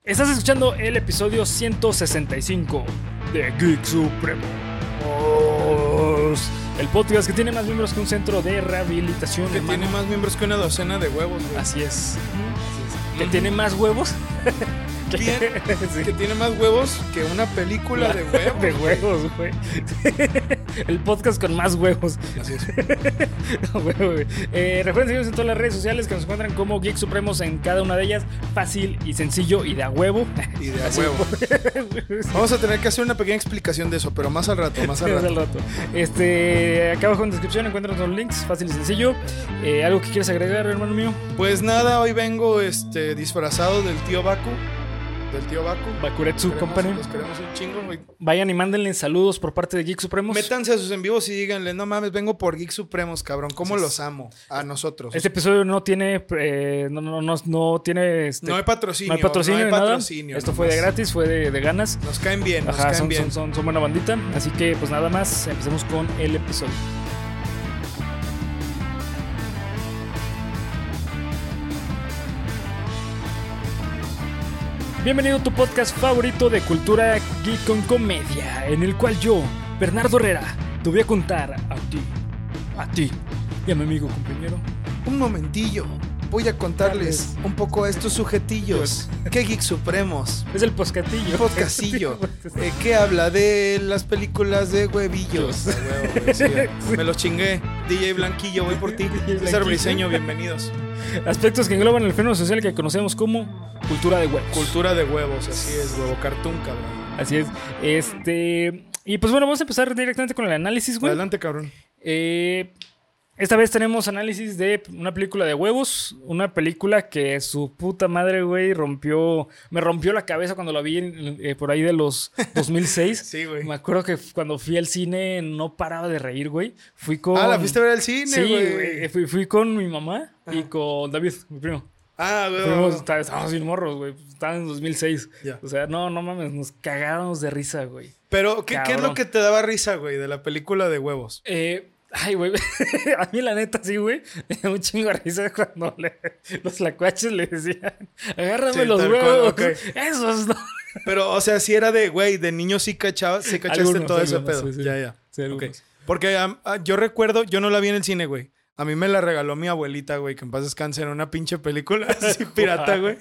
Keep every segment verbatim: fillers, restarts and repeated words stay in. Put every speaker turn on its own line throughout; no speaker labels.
Estás escuchando el episodio ciento sesenta y cinco de Geek Supremos, el podcast que tiene más miembros que un centro de rehabilitación.
Que
hermano.
tiene más miembros que una docena de huevos, güey.
Así es. Uh-huh. Que uh-huh. tiene más huevos.
Bien, sí. Que tiene más huevos que una película de huevos.
De huevos, güey. El podcast con más huevos.
Así es.
eh, recuerden seguirnos en todas las redes sociales que nos encuentran como Geek Supremos en cada una de ellas. Fácil y sencillo y de a huevo.
Y de a huevo. Vamos a tener que hacer una pequeña explicación de eso, pero más al rato, más al rato.
al rato. Este, acá abajo en la descripción encuentran los links, fácil y sencillo. Eh, ¿Algo que quieras agregar, hermano mío?
Pues nada, hoy vengo este, disfrazado del tío Baku. Del tío Baku.
Bakuretsu
los
Company.
Los queremos un chingo, güey.
Vayan y mándenle saludos por parte de Geek Supremos.
Métanse a sus en vivos y díganle, no mames, vengo por Geek Supremos, cabrón. ¿Cómo sí, los amo? A nosotros.
Este episodio no tiene, eh, no, no, no, no tiene... Este,
no hay patrocinio.
No hay patrocinio,
no hay
nada.
patrocinio
Esto
nomás.
fue de gratis, fue de, de ganas.
Nos caen bien, nos
Ajá,
caen
son,
bien.
Son, son, son buena bandita. Así que, pues nada más, empecemos con el episodio. Bienvenido a tu podcast favorito de cultura geek con comedia, en el cual yo, Bernardo Herrera, te voy a contar a ti, a ti y a mi amigo compañero.
Un momentillo, voy a contarles un poco a estos sujetillos. ¿Qué Geek Supremos?
Es el poscatillo.
Podcastillo. eh, ¿Qué habla de las películas de huevillos? De huevo, sí, sí. Me los chingué. D J Blanquillo, voy por ti. César Briseño, bienvenidos.
Aspectos que engloban el fenómeno social que conocemos como cultura de huevos.
Cultura de huevos, así es, huevo cartoon, cabrón.
Así es. Este. Y pues bueno, vamos a empezar directamente con el análisis, güey.
Adelante, cabrón.
Eh. Esta vez tenemos análisis de una película de huevos. Una película que su puta madre, güey, rompió... Me rompió la cabeza cuando la vi en, eh, por ahí de los dos mil seis.
Sí, güey.
Me acuerdo que cuando fui al cine no paraba de reír, güey. Fui con...
Ah, ¿la fuiste a ver al cine,
sí,
güey?
güey. Fui, fui con mi mamá y ah. con David, mi primo.
Ah, güey.
Fuimos, estábamos bien morros, güey. Estaban en dos mil seis.
Yeah.
O sea, no, no mames, nos cagábamos de risa, güey.
Pero, ¿qué, ¿qué es lo que te daba risa, güey, de la película de huevos?
Eh... Ay, güey, a mí la neta sí, güey, me da un chingo de risa cuando le, los lacuaches le decían, agárrame sí, los huevos, okay. Esos no.
Pero, o sea, si era de, güey, de niño sí cachaba, sí cachaste algunos, todo algunos, ese pedo. Sí, sí. Ya, ya.
Sí,
okay. Porque um, uh, yo recuerdo, yo no la vi en el cine, güey. A mí me la regaló mi abuelita, güey, que en paz descanse, en una pinche película así pirata, güey.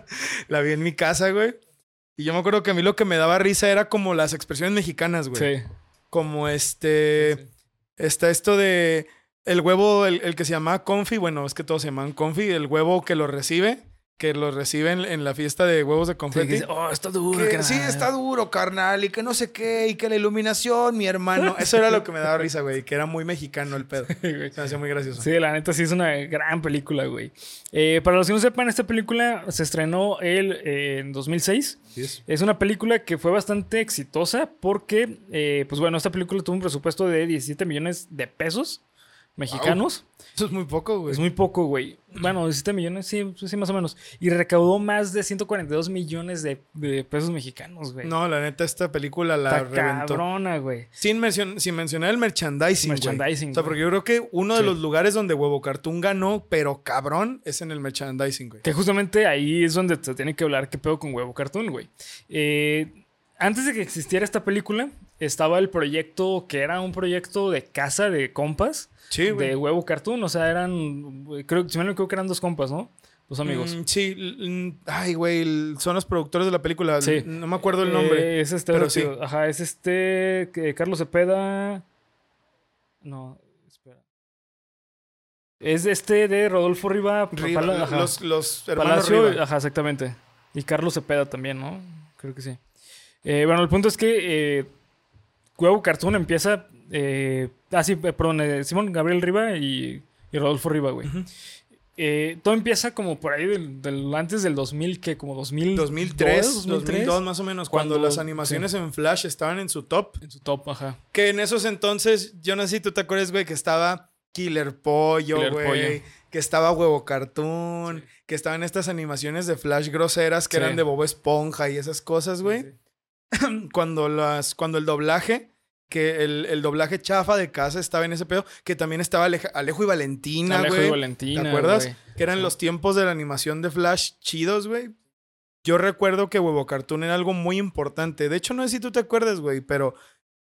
La vi en mi casa, güey. Y yo me acuerdo que a mí lo que me daba risa era como las expresiones mexicanas, güey. Sí. Como este... Sí, sí. Está esto de el huevo, el, el que se llamaba Confi. Bueno, es que todos se llaman Confi. El huevo que lo recibe, que lo recibe en, en la fiesta de huevos de confeti. Sí,
dice, oh, está duro,
que, carnal. Sí, está duro, carnal. Y que no sé qué. Y que la iluminación, mi hermano. Eso era lo que me daba risa, güey. Que era muy mexicano el pedo. Se me hacía muy gracioso.
Sí, la neta sí es una gran película, güey. Eh, para los que no sepan, esta película se estrenó el, eh, en dos mil seis.
Yes.
Es una película que fue bastante exitosa porque, eh, pues bueno, esta película tuvo un presupuesto de diecisiete millones de pesos mexicanos.
Wow. Eso es muy poco, güey.
Es muy poco, güey. Bueno, diecisiete millones, sí, sí, más o menos. Y recaudó más de ciento cuarenta y dos millones de, de pesos mexicanos, güey.
No, la neta, esta película la
Está
reventó.
Cabrona, güey.
Sin, mencion- sin mencionar el merchandising,
Merchandising,
güey. O sea, porque yo creo que uno de
sí.
los lugares donde Huevo Cartoon ganó, pero cabrón, es en el merchandising, güey.
Que justamente ahí es donde te tiene que hablar qué pedo con Huevo Cartoon, güey. Eh... Antes de que existiera esta película, estaba el proyecto que era un proyecto de casa de compas.
Sí, güey.
De Huevo Cartoon. O sea, eran... Creo, si me lo creo que eran dos compas, ¿no? Dos amigos.
Mm, sí. Ay, güey. Son los productores de la película.
Sí.
No me acuerdo el nombre.
Eh, es este...
Pero sí.
Ajá, es este... Que Carlos Cepeda... No, espera. Es este de Rodolfo Riva.
Riva
Pala, ajá.
Los, los hermanos
Palacio,
Riva.
Ajá, exactamente. Y Carlos Cepeda también, ¿no? Creo que sí. Eh, bueno, el punto es que eh, Huevo Cartoon empieza... Eh, ah, sí, perdón, eh, Simón Gabriel Riva y, y Rodolfo Riva, güey. Uh-huh. Eh, todo empieza como por ahí del, del antes del dos mil, que como dos mil
dos mil tres, dos mil dos más o menos, cuando, cuando las animaciones sí. en Flash estaban en su top.
En su top, ajá.
Que en esos entonces, yo no sé si tú te acuerdas, güey, que estaba Killer Pollo, güey. Que estaba Huevo Cartoon, sí. que estaban estas animaciones de Flash groseras que sí. eran de Bob Esponja y esas cosas, güey. Sí, sí. Cuando las cuando el doblaje, que el, el doblaje chafa de casa estaba en ese pedo, que también estaba Alejo, Alejo y Valentina, güey.
Alejo y Valentina,
¿te acuerdas?
Wey.
Que eran
sí.
los tiempos de la animación de Flash chidos, güey. yo recuerdo que Huevo Cartoon era algo muy importante. De hecho, no sé si tú te acuerdas, güey, pero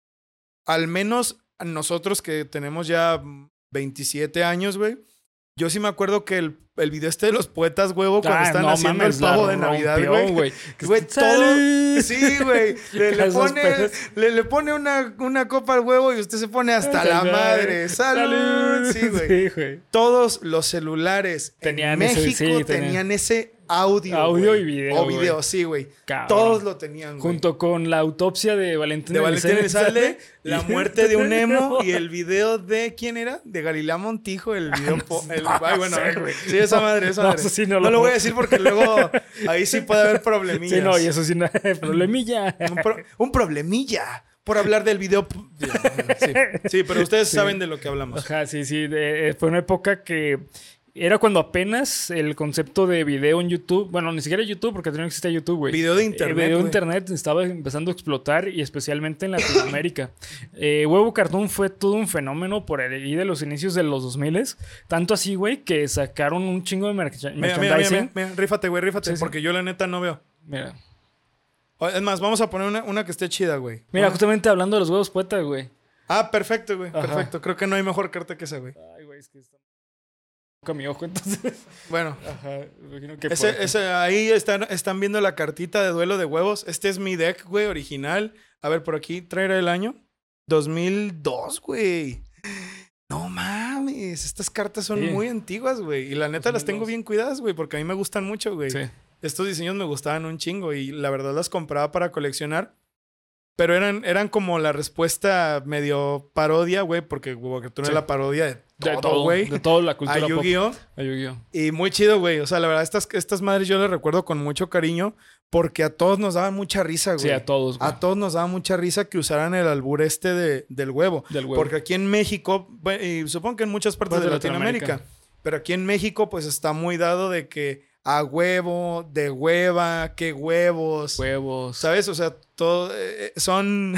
al menos nosotros que tenemos ya veintisiete años, güey, yo sí me acuerdo que el, el video este de los poetas, huevo, cuando
Ah,
están
no
haciendo
mames,
el pavo
la
de Navidad,
rompió,
güey.
güey.
Güey, todo...
¡Salud!
Sí, güey. Le, le
Esos
pone,
pedos.
le, le pone una, una copa al huevo y usted se pone hasta la madre. ¡Salud! Sí, güey.
Sí, güey.
Todos los celulares
Tenían
en
ese-
México
sí,
tenían,
tenían-
ese audio,
Audio
güey.
y video,
O video,
güey.
sí, güey.
Cabrón.
Todos lo tenían, güey.
Junto con la autopsia de Valentín
De Valentín
Elizalde,
Elizalde, la muerte de un emo y el video de... ¿Quién era? De Galilea Montijo, el video... po- el- ay, bueno,
sé, güey.
sí, esa madre, esa
No,
madre.
eso sí
no,
no
lo,
lo-
voy a decir porque luego ahí sí puede haber problemillas.
Sí, no, y eso sí, no, problemilla.
Un, pro- un problemilla por hablar del video... Sí, sí, pero ustedes
Sí.
saben de lo que hablamos.
Ajá, sí, sí. de- eh, fue una época que era cuando apenas el concepto de video en YouTube, bueno, ni siquiera YouTube, porque no existía YouTube, güey.
Video de internet,
Eh, video de
güey.
internet estaba empezando a explotar y especialmente en Latinoamérica. eh, Huevo Cartoon fue todo un fenómeno por ahí de los inicios de los dos mil. Tanto así, güey, que sacaron un chingo de merch-
Mira, mira, mira,
merchandising.
mira, mira, rífate, güey, rífate,
Sí, sí.
porque yo la neta no veo.
Mira,
O- Es más, vamos a poner una, una que esté chida, güey.
mira,
Ah.
justamente hablando de los huevos poetas, güey.
Ah, perfecto, güey,
Ajá.
perfecto. Creo que no hay mejor carta que esa, güey.
Ay, güey, es que está... Toca mi ojo, entonces.
Bueno,
Ajá, me imagino que
ese,
por-
ese, ahí están, están viendo la cartita de duelo de huevos. Este es mi deck, güey, original. A ver, por aquí, traerá el año. dos mil dos, güey. No mames, estas cartas son
Sí.
muy antiguas, güey. Y la neta las tengo
dos mil dos.
bien cuidadas, güey, porque a mí me gustan mucho, güey.
Sí.
Estos diseños me gustaban un chingo y la verdad las compraba para coleccionar. Pero eran, eran como la respuesta medio parodia, güey, porque Huevo Cartoon
Sí.
es la parodia de
De
todo,
todo,
güey.
de toda la
A
cultura pop.
Yu-Gi-Oh!
A Yu-Gi-Oh.
Y muy chido, güey. O sea, la verdad, estas, estas madres yo las recuerdo con mucho cariño porque a todos nos daban mucha risa, güey.
Sí, a todos, güey.
A todos nos daba mucha risa que usaran el albur este de, del huevo.
Del huevo.
Porque aquí en México, bueno, y supongo que en muchas partes
Pues
de
de
Latinoamérica,
Latinoamérica.
pero aquí en México, pues está muy dado de que a huevo, de hueva, qué huevos.
Huevos.
¿Sabes? O sea, todo eh, son.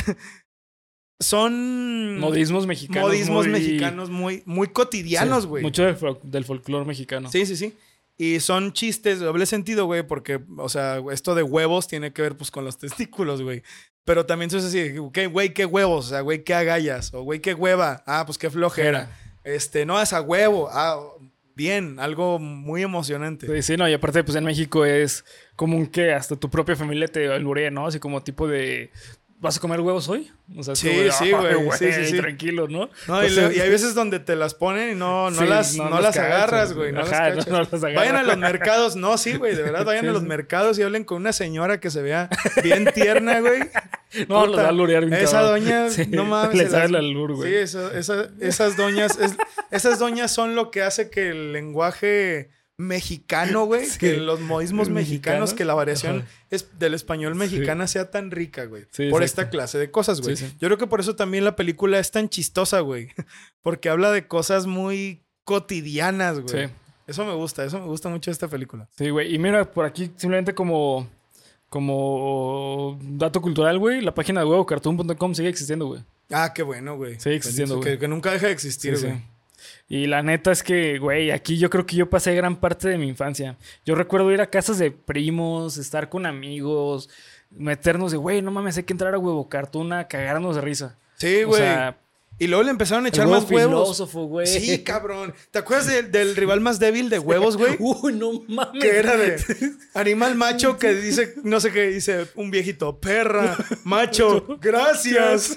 Son.
Modismos mexicanos.
modismos
muy-
mexicanos muy, muy cotidianos,
Sí,
güey.
Mucho del, fol- del folclore mexicano.
Sí, sí, sí. Y son chistes de doble sentido, güey, porque, o sea, esto de huevos tiene que ver, pues, con los testículos, güey. Pero también es así, ¿qué, güey, qué huevos? O sea, güey, qué agallas. O, güey, qué hueva. Ah, pues, qué flojera. Este, no, es a huevo. Ah, bien. Algo muy emocionante.
Sí, sí, no, y aparte, pues en México es común que hasta tu propia familia te alburee, ¿no? Así como tipo de. ¿Vas a comer huevos hoy? O sea, es
Sí,
como de,
sí,
"Ay,
güey, sí, sí, sí.
tranquilo, ¿no?
No, y,
Entonces-
le- y hay veces donde te las ponen y no, no
Sí,
las,
no
no
las
las
cachas,
agarras, güey. No
Ajá,
las
no,
cachas.
no las agarras.
Vayan a los mercados. No, sí, güey, de verdad. Vayan
Sí,
a los
sí.
mercados y hablen con una señora que se vea bien tierna, güey.
No,
Puta,
los va a alburear bien
Esa
cabrón.
doña,
Sí,
no mames.
le
se
sabe
las-
el albur, güey.
Sí, eso- esa- esas doñas, es- esas doñas son lo que hace que el lenguaje mexicano, güey,
Sí.
que los modismos mexicanos,
Mexicanos.
que la variación
Ajá.
es del español mexicana sea tan rica, güey.
Sí,
por
exacto.
esta clase de cosas, güey.
Sí, sí.
Yo creo que por eso también la película es tan chistosa, güey. Porque habla de cosas muy cotidianas, güey.
Sí.
Eso me gusta, eso me gusta mucho de esta película.
Sí, güey. Y mira, por aquí simplemente como, como dato cultural, güey, la página de huevo cartoon punto com sigue existiendo, güey.
Ah, qué bueno, güey.
Sigue existiendo,
Que,
güey.
que nunca deja de existir,
Sí,
güey.
sí. Y la neta es que, güey, aquí yo creo que yo pasé gran parte de mi infancia. Yo recuerdo ir a casas de primos, estar con amigos, meternos de, güey, no mames, hay que entrar a huevo cartoon a cagarnos de risa.
Sí,
O
güey.
sea,
Y luego le empezaron a
el
echar
huevo
más huevos.
filósofo, güey.
Sí, cabrón. ¿Te acuerdas del, del rival más débil de huevos, güey?
Uy, no mames.
Que era de animal macho que dice, no sé qué, dice un viejito, perra, macho, gracias.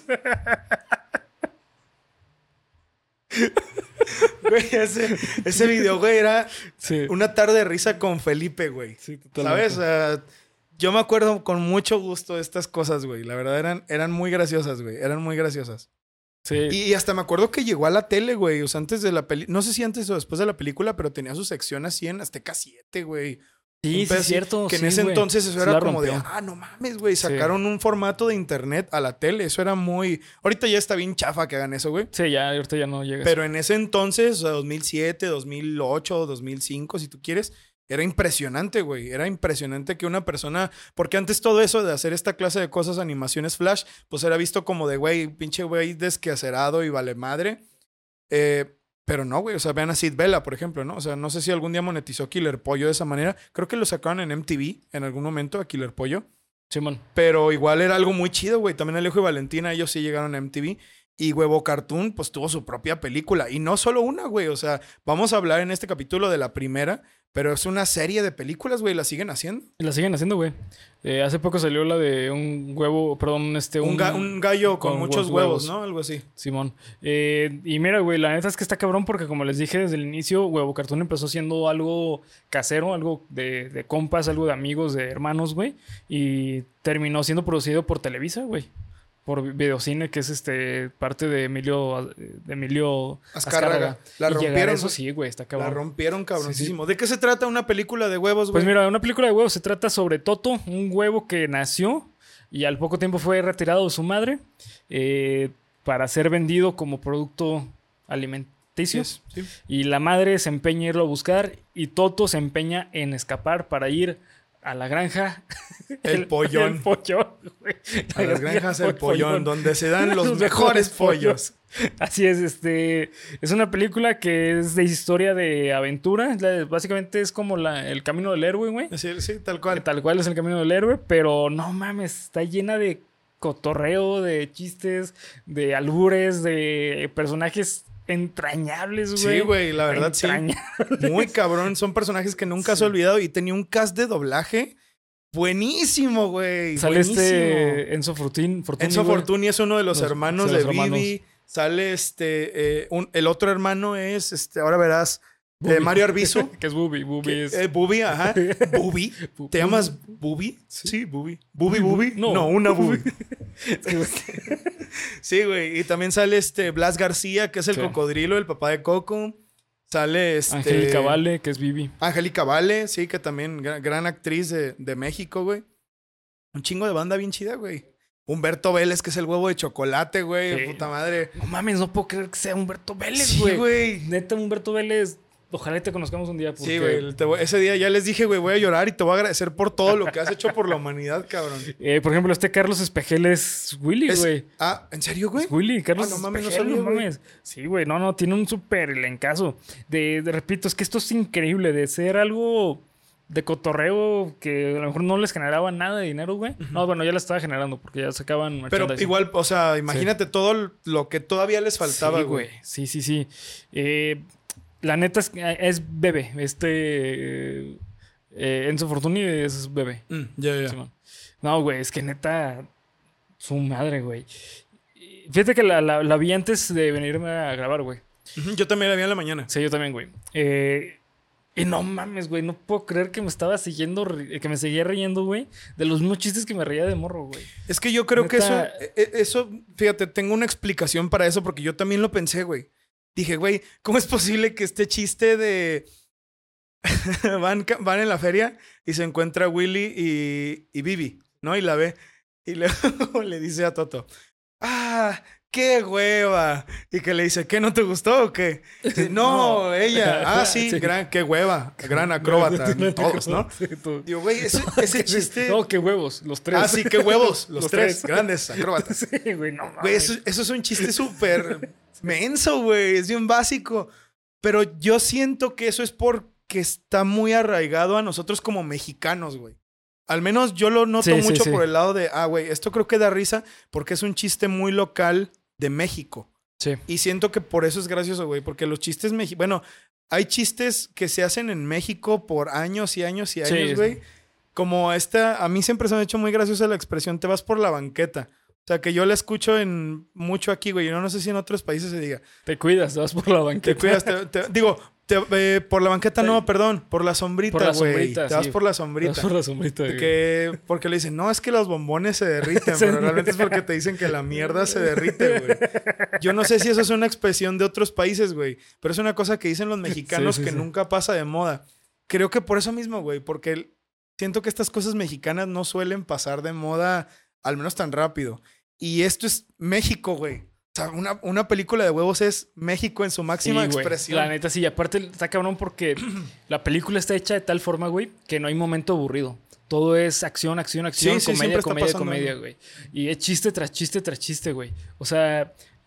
Güey, ese, ese video, güey, era
Sí.
una tarde de risa con Felipe, güey.
Sí, totalmente.
¿Sabes? O sea, yo me acuerdo con mucho gusto de estas cosas, güey. La verdad eran, eran muy graciosas, güey. Eran muy graciosas.
Sí.
Y, y hasta me acuerdo que llegó a la tele, güey. O sea, antes de la película. No sé si antes o después de la película, pero tenía su sección así en Azteca siete, güey.
Sí,
Un
sí,
pedo
es
así,
cierto.
Que en
sí,
ese
güey.
entonces eso
Sí
era
la
como de,
rompió.
ah, no mames, güey.
Sí.
Sacaron un formato de internet a la tele. Eso era muy. Ahorita ya está bien chafa que hagan eso, güey.
Sí, ya, ahorita ya no llega.
Pero en ese entonces, o sea, dos mil siete, dos mil ocho, dos mil cinco, si tú quieres, era impresionante, güey. Era impresionante que una persona... Porque antes todo eso de hacer esta clase de cosas, animaciones flash, pues era visto como de, güey, pinche güey desquacerado y vale madre. Eh, Pero no, güey. O sea, vean a Sid Vela, por ejemplo, ¿no? O sea, no sé si algún día monetizó Killer Pollo de esa manera. Creo que lo sacaron en M T V en algún momento a Killer Pollo.
Simón.
Pero igual era algo muy chido, güey. También Alejo y Valentina, ellos sí llegaron a M T V. Y Huevo Cartoon, pues tuvo su propia película. Y no solo una, güey. O sea, vamos a hablar en este capítulo de la primera. Pero es una serie de películas, güey. La siguen haciendo.
Y la siguen haciendo, güey. Eh, hace poco salió la de un huevo, perdón, este...
Un,
Un,
ga- un gallo con,
con
muchos
huevos.
huevos, ¿no? Algo así.
Simón. Eh, y mira, güey, la neta es que está cabrón porque como les dije desde el inicio, Huevo Cartoon empezó siendo algo casero, algo de, de compas, algo de amigos, de hermanos, güey. Y terminó siendo producido por Televisa, güey. Por Videocine, que es este parte de Emilio, de Emilio
Azcárraga. La
Y llegar a
rompieron.
eso sí, güey, está
La
cabrón.
rompieron cabroncísimo. ¿De qué se trata una película de huevos, güey?
Pues mira, una película de huevos se trata sobre Toto, un huevo que nació y al poco tiempo fue retirado de su madre eh, para ser vendido como producto alimenticio.
Sí, sí.
Y la madre se empeña en irlo a buscar y Toto se empeña en escapar para ir a la granja.
El pollón.
El pollón, güey.
A
La
las
granja
granjas
del
El Pollón, donde se dan los
Los
mejores
mejores pollos.
pollos.
Así es, este es una película que es de historia de aventura. Es la- Básicamente es como la, el camino del héroe, güey.
Sí, sí, tal
Que
cual.
tal cual es el camino del héroe, pero no mames, está llena de cotorreo, de chistes, de albures, de personajes entrañables, güey.
Sí, güey, la verdad sí.
Entrañables.
Muy cabrón. Son personajes que nunca has
Sí.
olvidado. Y tenía un cast de doblaje buenísimo, güey.
Sale
Buenísimo.
este Enzo Fortini. Fortuny,
Enzo
güey.
Fortuny es uno de los,
Los-
hermanos
sí,
de
los hermanos.
Vivi. Sale este. eh, un- el otro hermano es, este, ahora verás, eh,
Bubi.
Mario Arbizu.
Que es Bubi. Bubi
que-
es...
eh, Bubi, ajá. Bubi.
Bu-
¿Te llamas Bubi?
Sí.
Sí, Bubi. ¿Bubi, Bubi?
No.
No, una Bubi.
Sí, güey.
Sí, güey. Y también sale este Blas García, que es el
Sí.
cocodrilo, el papá de Coco. Sale este.
Angélica Vale, que es Vivi.
Angélica Vale, sí, que también gran, gran actriz de, de México, güey. Un chingo de banda bien chida, güey. Humberto Vélez, que es el huevo de chocolate, güey.
Sí.
Puta madre.
No mames, no puedo creer que sea Humberto Vélez,
Sí,
güey.
güey.
Neta, Humberto Vélez. Ojalá te conozcamos un día. Porque...
Sí, güey. te voy- Ese día ya les dije, güey, voy a llorar y te voy a agradecer por todo lo que has hecho por la humanidad, cabrón.
Eh, por ejemplo, este Carlos Espejel es Willy,
Es-
güey.
Ah, ¿en serio, güey?
Es Willy, Carlos
Ah, no mames, no
Espejel,
sabía,
no
güey.
mames. Sí, güey, no, no, tiene un súper elencazo. De, de, repito, es que esto es increíble, de ser algo de cotorreo que a lo mejor no les generaba nada de dinero, güey. No, bueno, ya la estaba generando porque ya sacaban
Pero
merchandising.
igual, o sea, imagínate todo lo que todavía les faltaba,
Sí,
güey.
Sí, sí, sí. Eh, la neta es, es bebé. Este eh, eh, Enzo Fortuny es bebé.
Mm, ya, ya.
Simón. No, güey, es que neta, su madre, güey. Y fíjate que la, la, la vi antes de venirme a grabar, güey.
Ujú, yo también la vi en la mañana.
Sí, yo también, güey. Eh, y no mames, güey, no puedo creer que me estaba siguiendo, ri- que me seguía riendo, güey, de los mismos chistes que me reía de morro, güey.
Es que yo creo que eso,
Neta-
e- e- eso, fíjate, tengo una explicación para eso porque yo también lo pensé, güey. Dije, güey, ¿cómo es posible que este chiste de... van, ca- van en la feria y se encuentra Willy y, y Vivi, ¿no? Y la ve y luego le dice a Toto, ¡ah, qué hueva! Y que le dice, ¿qué, no te gustó o qué? Dice, no,
No.
ella, ah, sí,
Sí.
gran, qué hueva, gran acróbata, todos, ¿no?
Sí, tú.
Digo, güey, ese, ese chiste...
No, qué huevos, los tres.
Ah, sí, qué huevos, los,
Los
tres,
tres.
grandes acróbatas.
Sí, güey, no mames.
Güey, eso, eso es un chiste súper menso, güey. Es bien básico. Pero yo siento que eso es porque está muy arraigado a nosotros como mexicanos, güey. Al menos yo lo noto
Sí, sí,
mucho
sí.
por el lado de, ah, güey, esto creo que da risa porque es un chiste muy local de México.
Sí.
Y siento que por eso es gracioso, güey. Porque los chistes mexicanos... Bueno, hay chistes que se hacen en México por años y años y
Sí,
años,
sí.
güey. Como esta... A mí siempre se me ha hecho muy graciosa la expresión, te vas por la banqueta. O sea, que yo la escucho en mucho aquí, güey. Yo no sé si en otros países se diga.
Te cuidas, te vas por la
Te
banqueta.
cuidas, te- te- digo, te- eh, por la banqueta
Sí.
no, perdón. Por la sombrita,
Por la
güey.
sombrita,
Te vas
sí.
por la
Te
sombrita.
vas por la sombrita. güey.
Que, porque le dicen, no, es que los bombones se derriten,
Se
pero realmente es porque te dicen que la mierda se derrite, güey. Yo no sé si eso es una expresión de otros países, güey, pero es una cosa que dicen los mexicanos
Sí, sí,
que
sí.
nunca pasa de moda. Creo que por eso mismo, güey, porque el- siento que estas cosas mexicanas no suelen pasar de moda, al menos tan rápido. Y esto es México, güey. O sea, una, una película de huevos es México en su máxima
Sí, güey.
expresión.
La neta, sí. Y aparte está cabrón porque la película está hecha de tal forma, güey, que no hay momento aburrido. Todo es acción, acción, acción,
Sí, sí,
comedia,
siempre está
comedia,
pasando
comedia,
algo.
güey. Y es chiste tras chiste tras chiste, güey. O sea,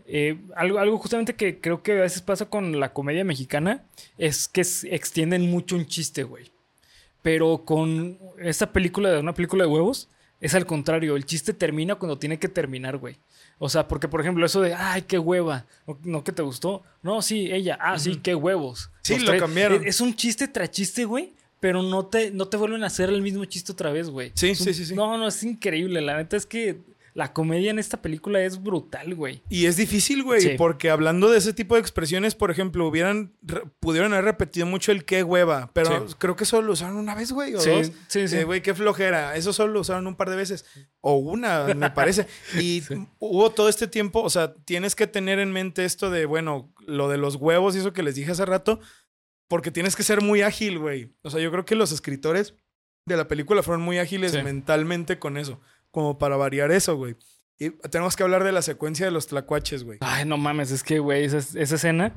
Eh, algo, algo justamente que creo que a veces pasa con la comedia mexicana es que s- extienden mucho un chiste, güey. Pero con esta película, una película de huevos, es al contrario. El chiste termina cuando tiene que terminar, güey. O sea, porque, por ejemplo, eso de, ay, qué hueva. No, no que te gustó. No, sí, ella. Ah, sí,
Ujú.
qué huevos.
Sí,
Los
lo
tres-
cambiaron.
Es, es un chiste tras chiste, güey. Pero no te, no te vuelven a hacer el mismo chiste otra vez, güey.
Sí,
Es un-
sí, sí, sí.
No, no, es increíble. La neta es que la comedia en esta película es brutal, güey.
Y es difícil, güey,
Sí.
porque hablando de ese tipo de expresiones, por ejemplo, hubieran re- pudieron haber repetido mucho el qué hueva, pero
Sí.
creo que solo lo usaron una vez, güey, o
Sí,
dos.
sí, sí.
Eh, Güey, qué flojera. Eso solo lo usaron un par de veces. O una, me parece. Y
Sí.
hubo todo este tiempo, o sea, tienes que tener en mente esto de, bueno, lo de los huevos y eso que les dije hace rato, porque tienes que ser muy ágil, güey. O sea, yo creo que los escritores de la película fueron muy ágiles
Sí.
mentalmente con eso, como para variar eso, güey. Y tenemos que hablar de la secuencia de los tlacuaches, güey.
Ay, no mames, es que, güey, esa, esa escena.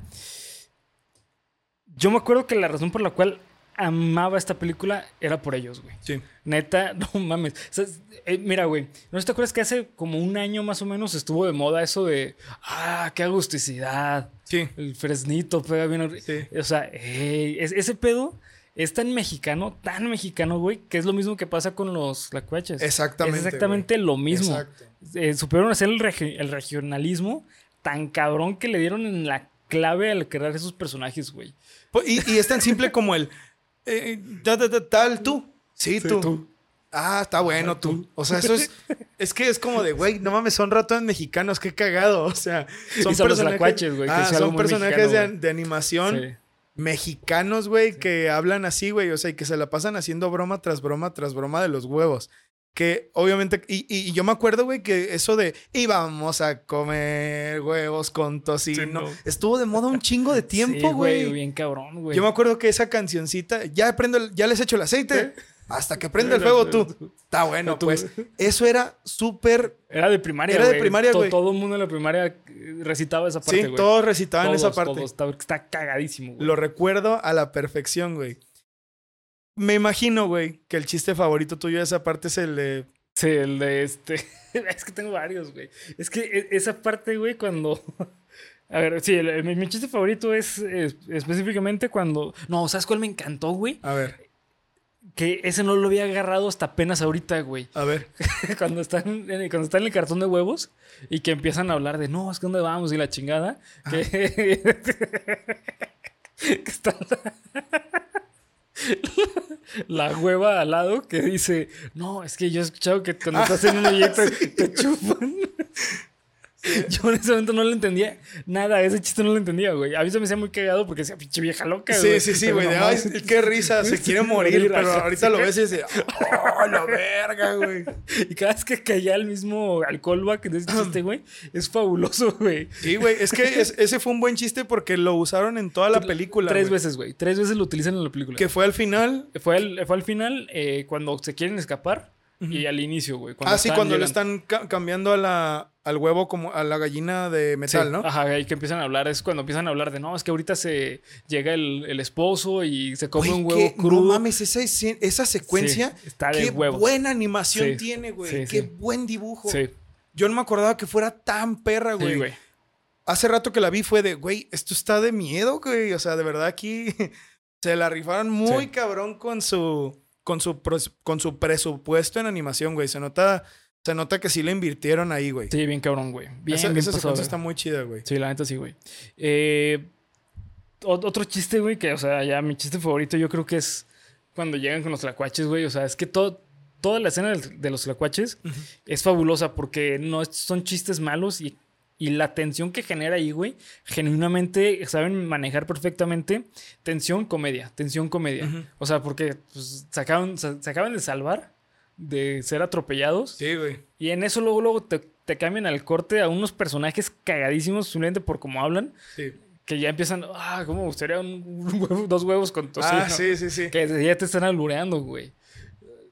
Yo me acuerdo que la razón por la cual amaba esta película era por ellos, güey.
Sí.
Neta, no mames. O sea, eh, mira, güey, ¿no te acuerdas que hace como un año más o menos estuvo de moda eso de, ah, qué agusticidad,
Sí.
el fresnito pega bien? hor-".
Sí.
O sea, ey, es- ese pedo es tan mexicano, tan mexicano, güey, que es lo mismo que pasa con los tlacuaches.
Exactamente.
Es exactamente lo mismo.
Exacto.
Eh, supieron hacer el, regi- el regionalismo tan cabrón que le dieron en la clave al crear esos personajes, güey.
Po- Y, y es tan simple como el. eh, ta, ta, ta, tal, tú. Sí,
Sí,
tú.
tú.
Ah, está bueno, tú. O sea, eso es. Es que es como de, güey, no mames, son ratones mexicanos, qué cagado. O sea, son
Y son los
personajes.
tlacuaches, güey, que
Ah,
es algo
son
muy
personajes
mexicano,
de,
güey.
de animación
Sí.
mexicanos, güey, que hablan así, güey. O sea, y que se la pasan haciendo broma tras broma tras broma de los huevos. Que obviamente, y, y- y yo me acuerdo, güey, que eso de íbamos a comer huevos con tocino,
Sí, no.
estuvo de moda un chingo de tiempo,
Sí,
güey.
Bien cabrón, güey.
Yo me acuerdo que esa cancioncita, ya prendo, el- ya les echo el aceite, hasta que prenda el fuego tú. Está bueno,
Tú.
pues. Eso era súper.
Era de primaria,
Era de
güey.
primaria,
To-
güey.
Todo el mundo en la primaria eh, recitaba esa parte,
Sí,
güey.
todos recitaban
Todos,
esa parte.
todos. Está, está cagadísimo, güey.
Lo recuerdo a la perfección, güey. Me imagino, güey, que el chiste favorito tuyo de esa parte es el de.
Sí, el de este. Es que tengo varios, güey. Es que e- esa parte, güey, cuando. A ver, sí, el- el- mi, mi chiste favorito es, es específicamente cuando. No, ¿sabes cuál me encantó, güey?
A ver,
Que ese no lo había agarrado hasta apenas ahorita, güey.
a ver.
cuando están en, cuando están en el cartón de huevos y que empiezan a hablar de no, es que dónde vamos y la chingada. Que, que está la, la hueva al lado que dice, no, es que yo he escuchado que cuando estás en un hoyito te chupan. Yo en ese momento no le entendía nada, ese chiste no lo entendía, güey. A mí se me hacía muy cagado porque decía, pinche vieja loca,
Sí,
güey.
sí, sí,
Pero
güey. de,
no
Ay,
mames.
qué risa, se quiere morir, pero
Ajá,
ahorita
sí.
lo ves y dices, oh, la verga, güey.
Y cada vez que caía el mismo alcoholback de ese chiste, güey, es fabuloso, güey.
Sí, güey, es que es- ese fue un buen chiste porque lo usaron en toda la película.
Tres
güey.
veces, güey. Tres veces lo utilizan en la película.
Que fue al final.
Fue al, fue al final eh, cuando se quieren escapar y al inicio, güey.
Ah, sí,
están-
cuando le
llegan-
están ca- cambiando a la, al huevo como a la gallina de metal,
Sí,
¿no?
Ajá, y que empiezan a hablar. Es cuando empiezan a hablar de no, es que ahorita se llega el, el esposo y se come
Güey,
un huevo
qué-
crudo.
No mames, esa, escen- esa secuencia.
Sí, está de
qué
huevos.
buena animación
Sí,
tiene, güey.
sí,
qué
sí.
buen dibujo.
Sí,
Yo no me acordaba que fuera tan perra, güey.
sí, güey.
Hace rato que la vi fue de, güey, esto está de miedo, güey. O sea, de verdad aquí se la rifaron muy
Sí.
cabrón con su, con su, pros- con su presupuesto en animación, güey. Se nota, se nota que sí le invirtieron ahí, güey.
Sí, bien cabrón, güey. Bien,
esa
bien
esa
pasado,
secuencia
güey.
está muy chida, güey.
Sí, la neta sí, güey. Eh, ot- otro chiste, güey, que, o sea, ya mi chiste favorito yo creo que es cuando llegan con los tlacuaches, güey. O sea, es que todo, toda la escena del- de los tlacuaches es fabulosa porque no es- son chistes malos y, y la tensión que genera ahí, güey, genuinamente saben manejar perfectamente tensión, comedia, tensión, comedia.
Ujú.
O sea, porque pues, se, acaban, se, se acaban de salvar de ser atropellados.
Sí, güey.
Y en eso luego, luego te, te cambian al corte a unos personajes cagadísimos simplemente por cómo hablan.
Sí.
Que ya empiezan, ah, ¿cómo me gustaría un, un huevo- dos huevos con tocino?
Ah, sí, sí, sí.
Que ya te están albureando, güey.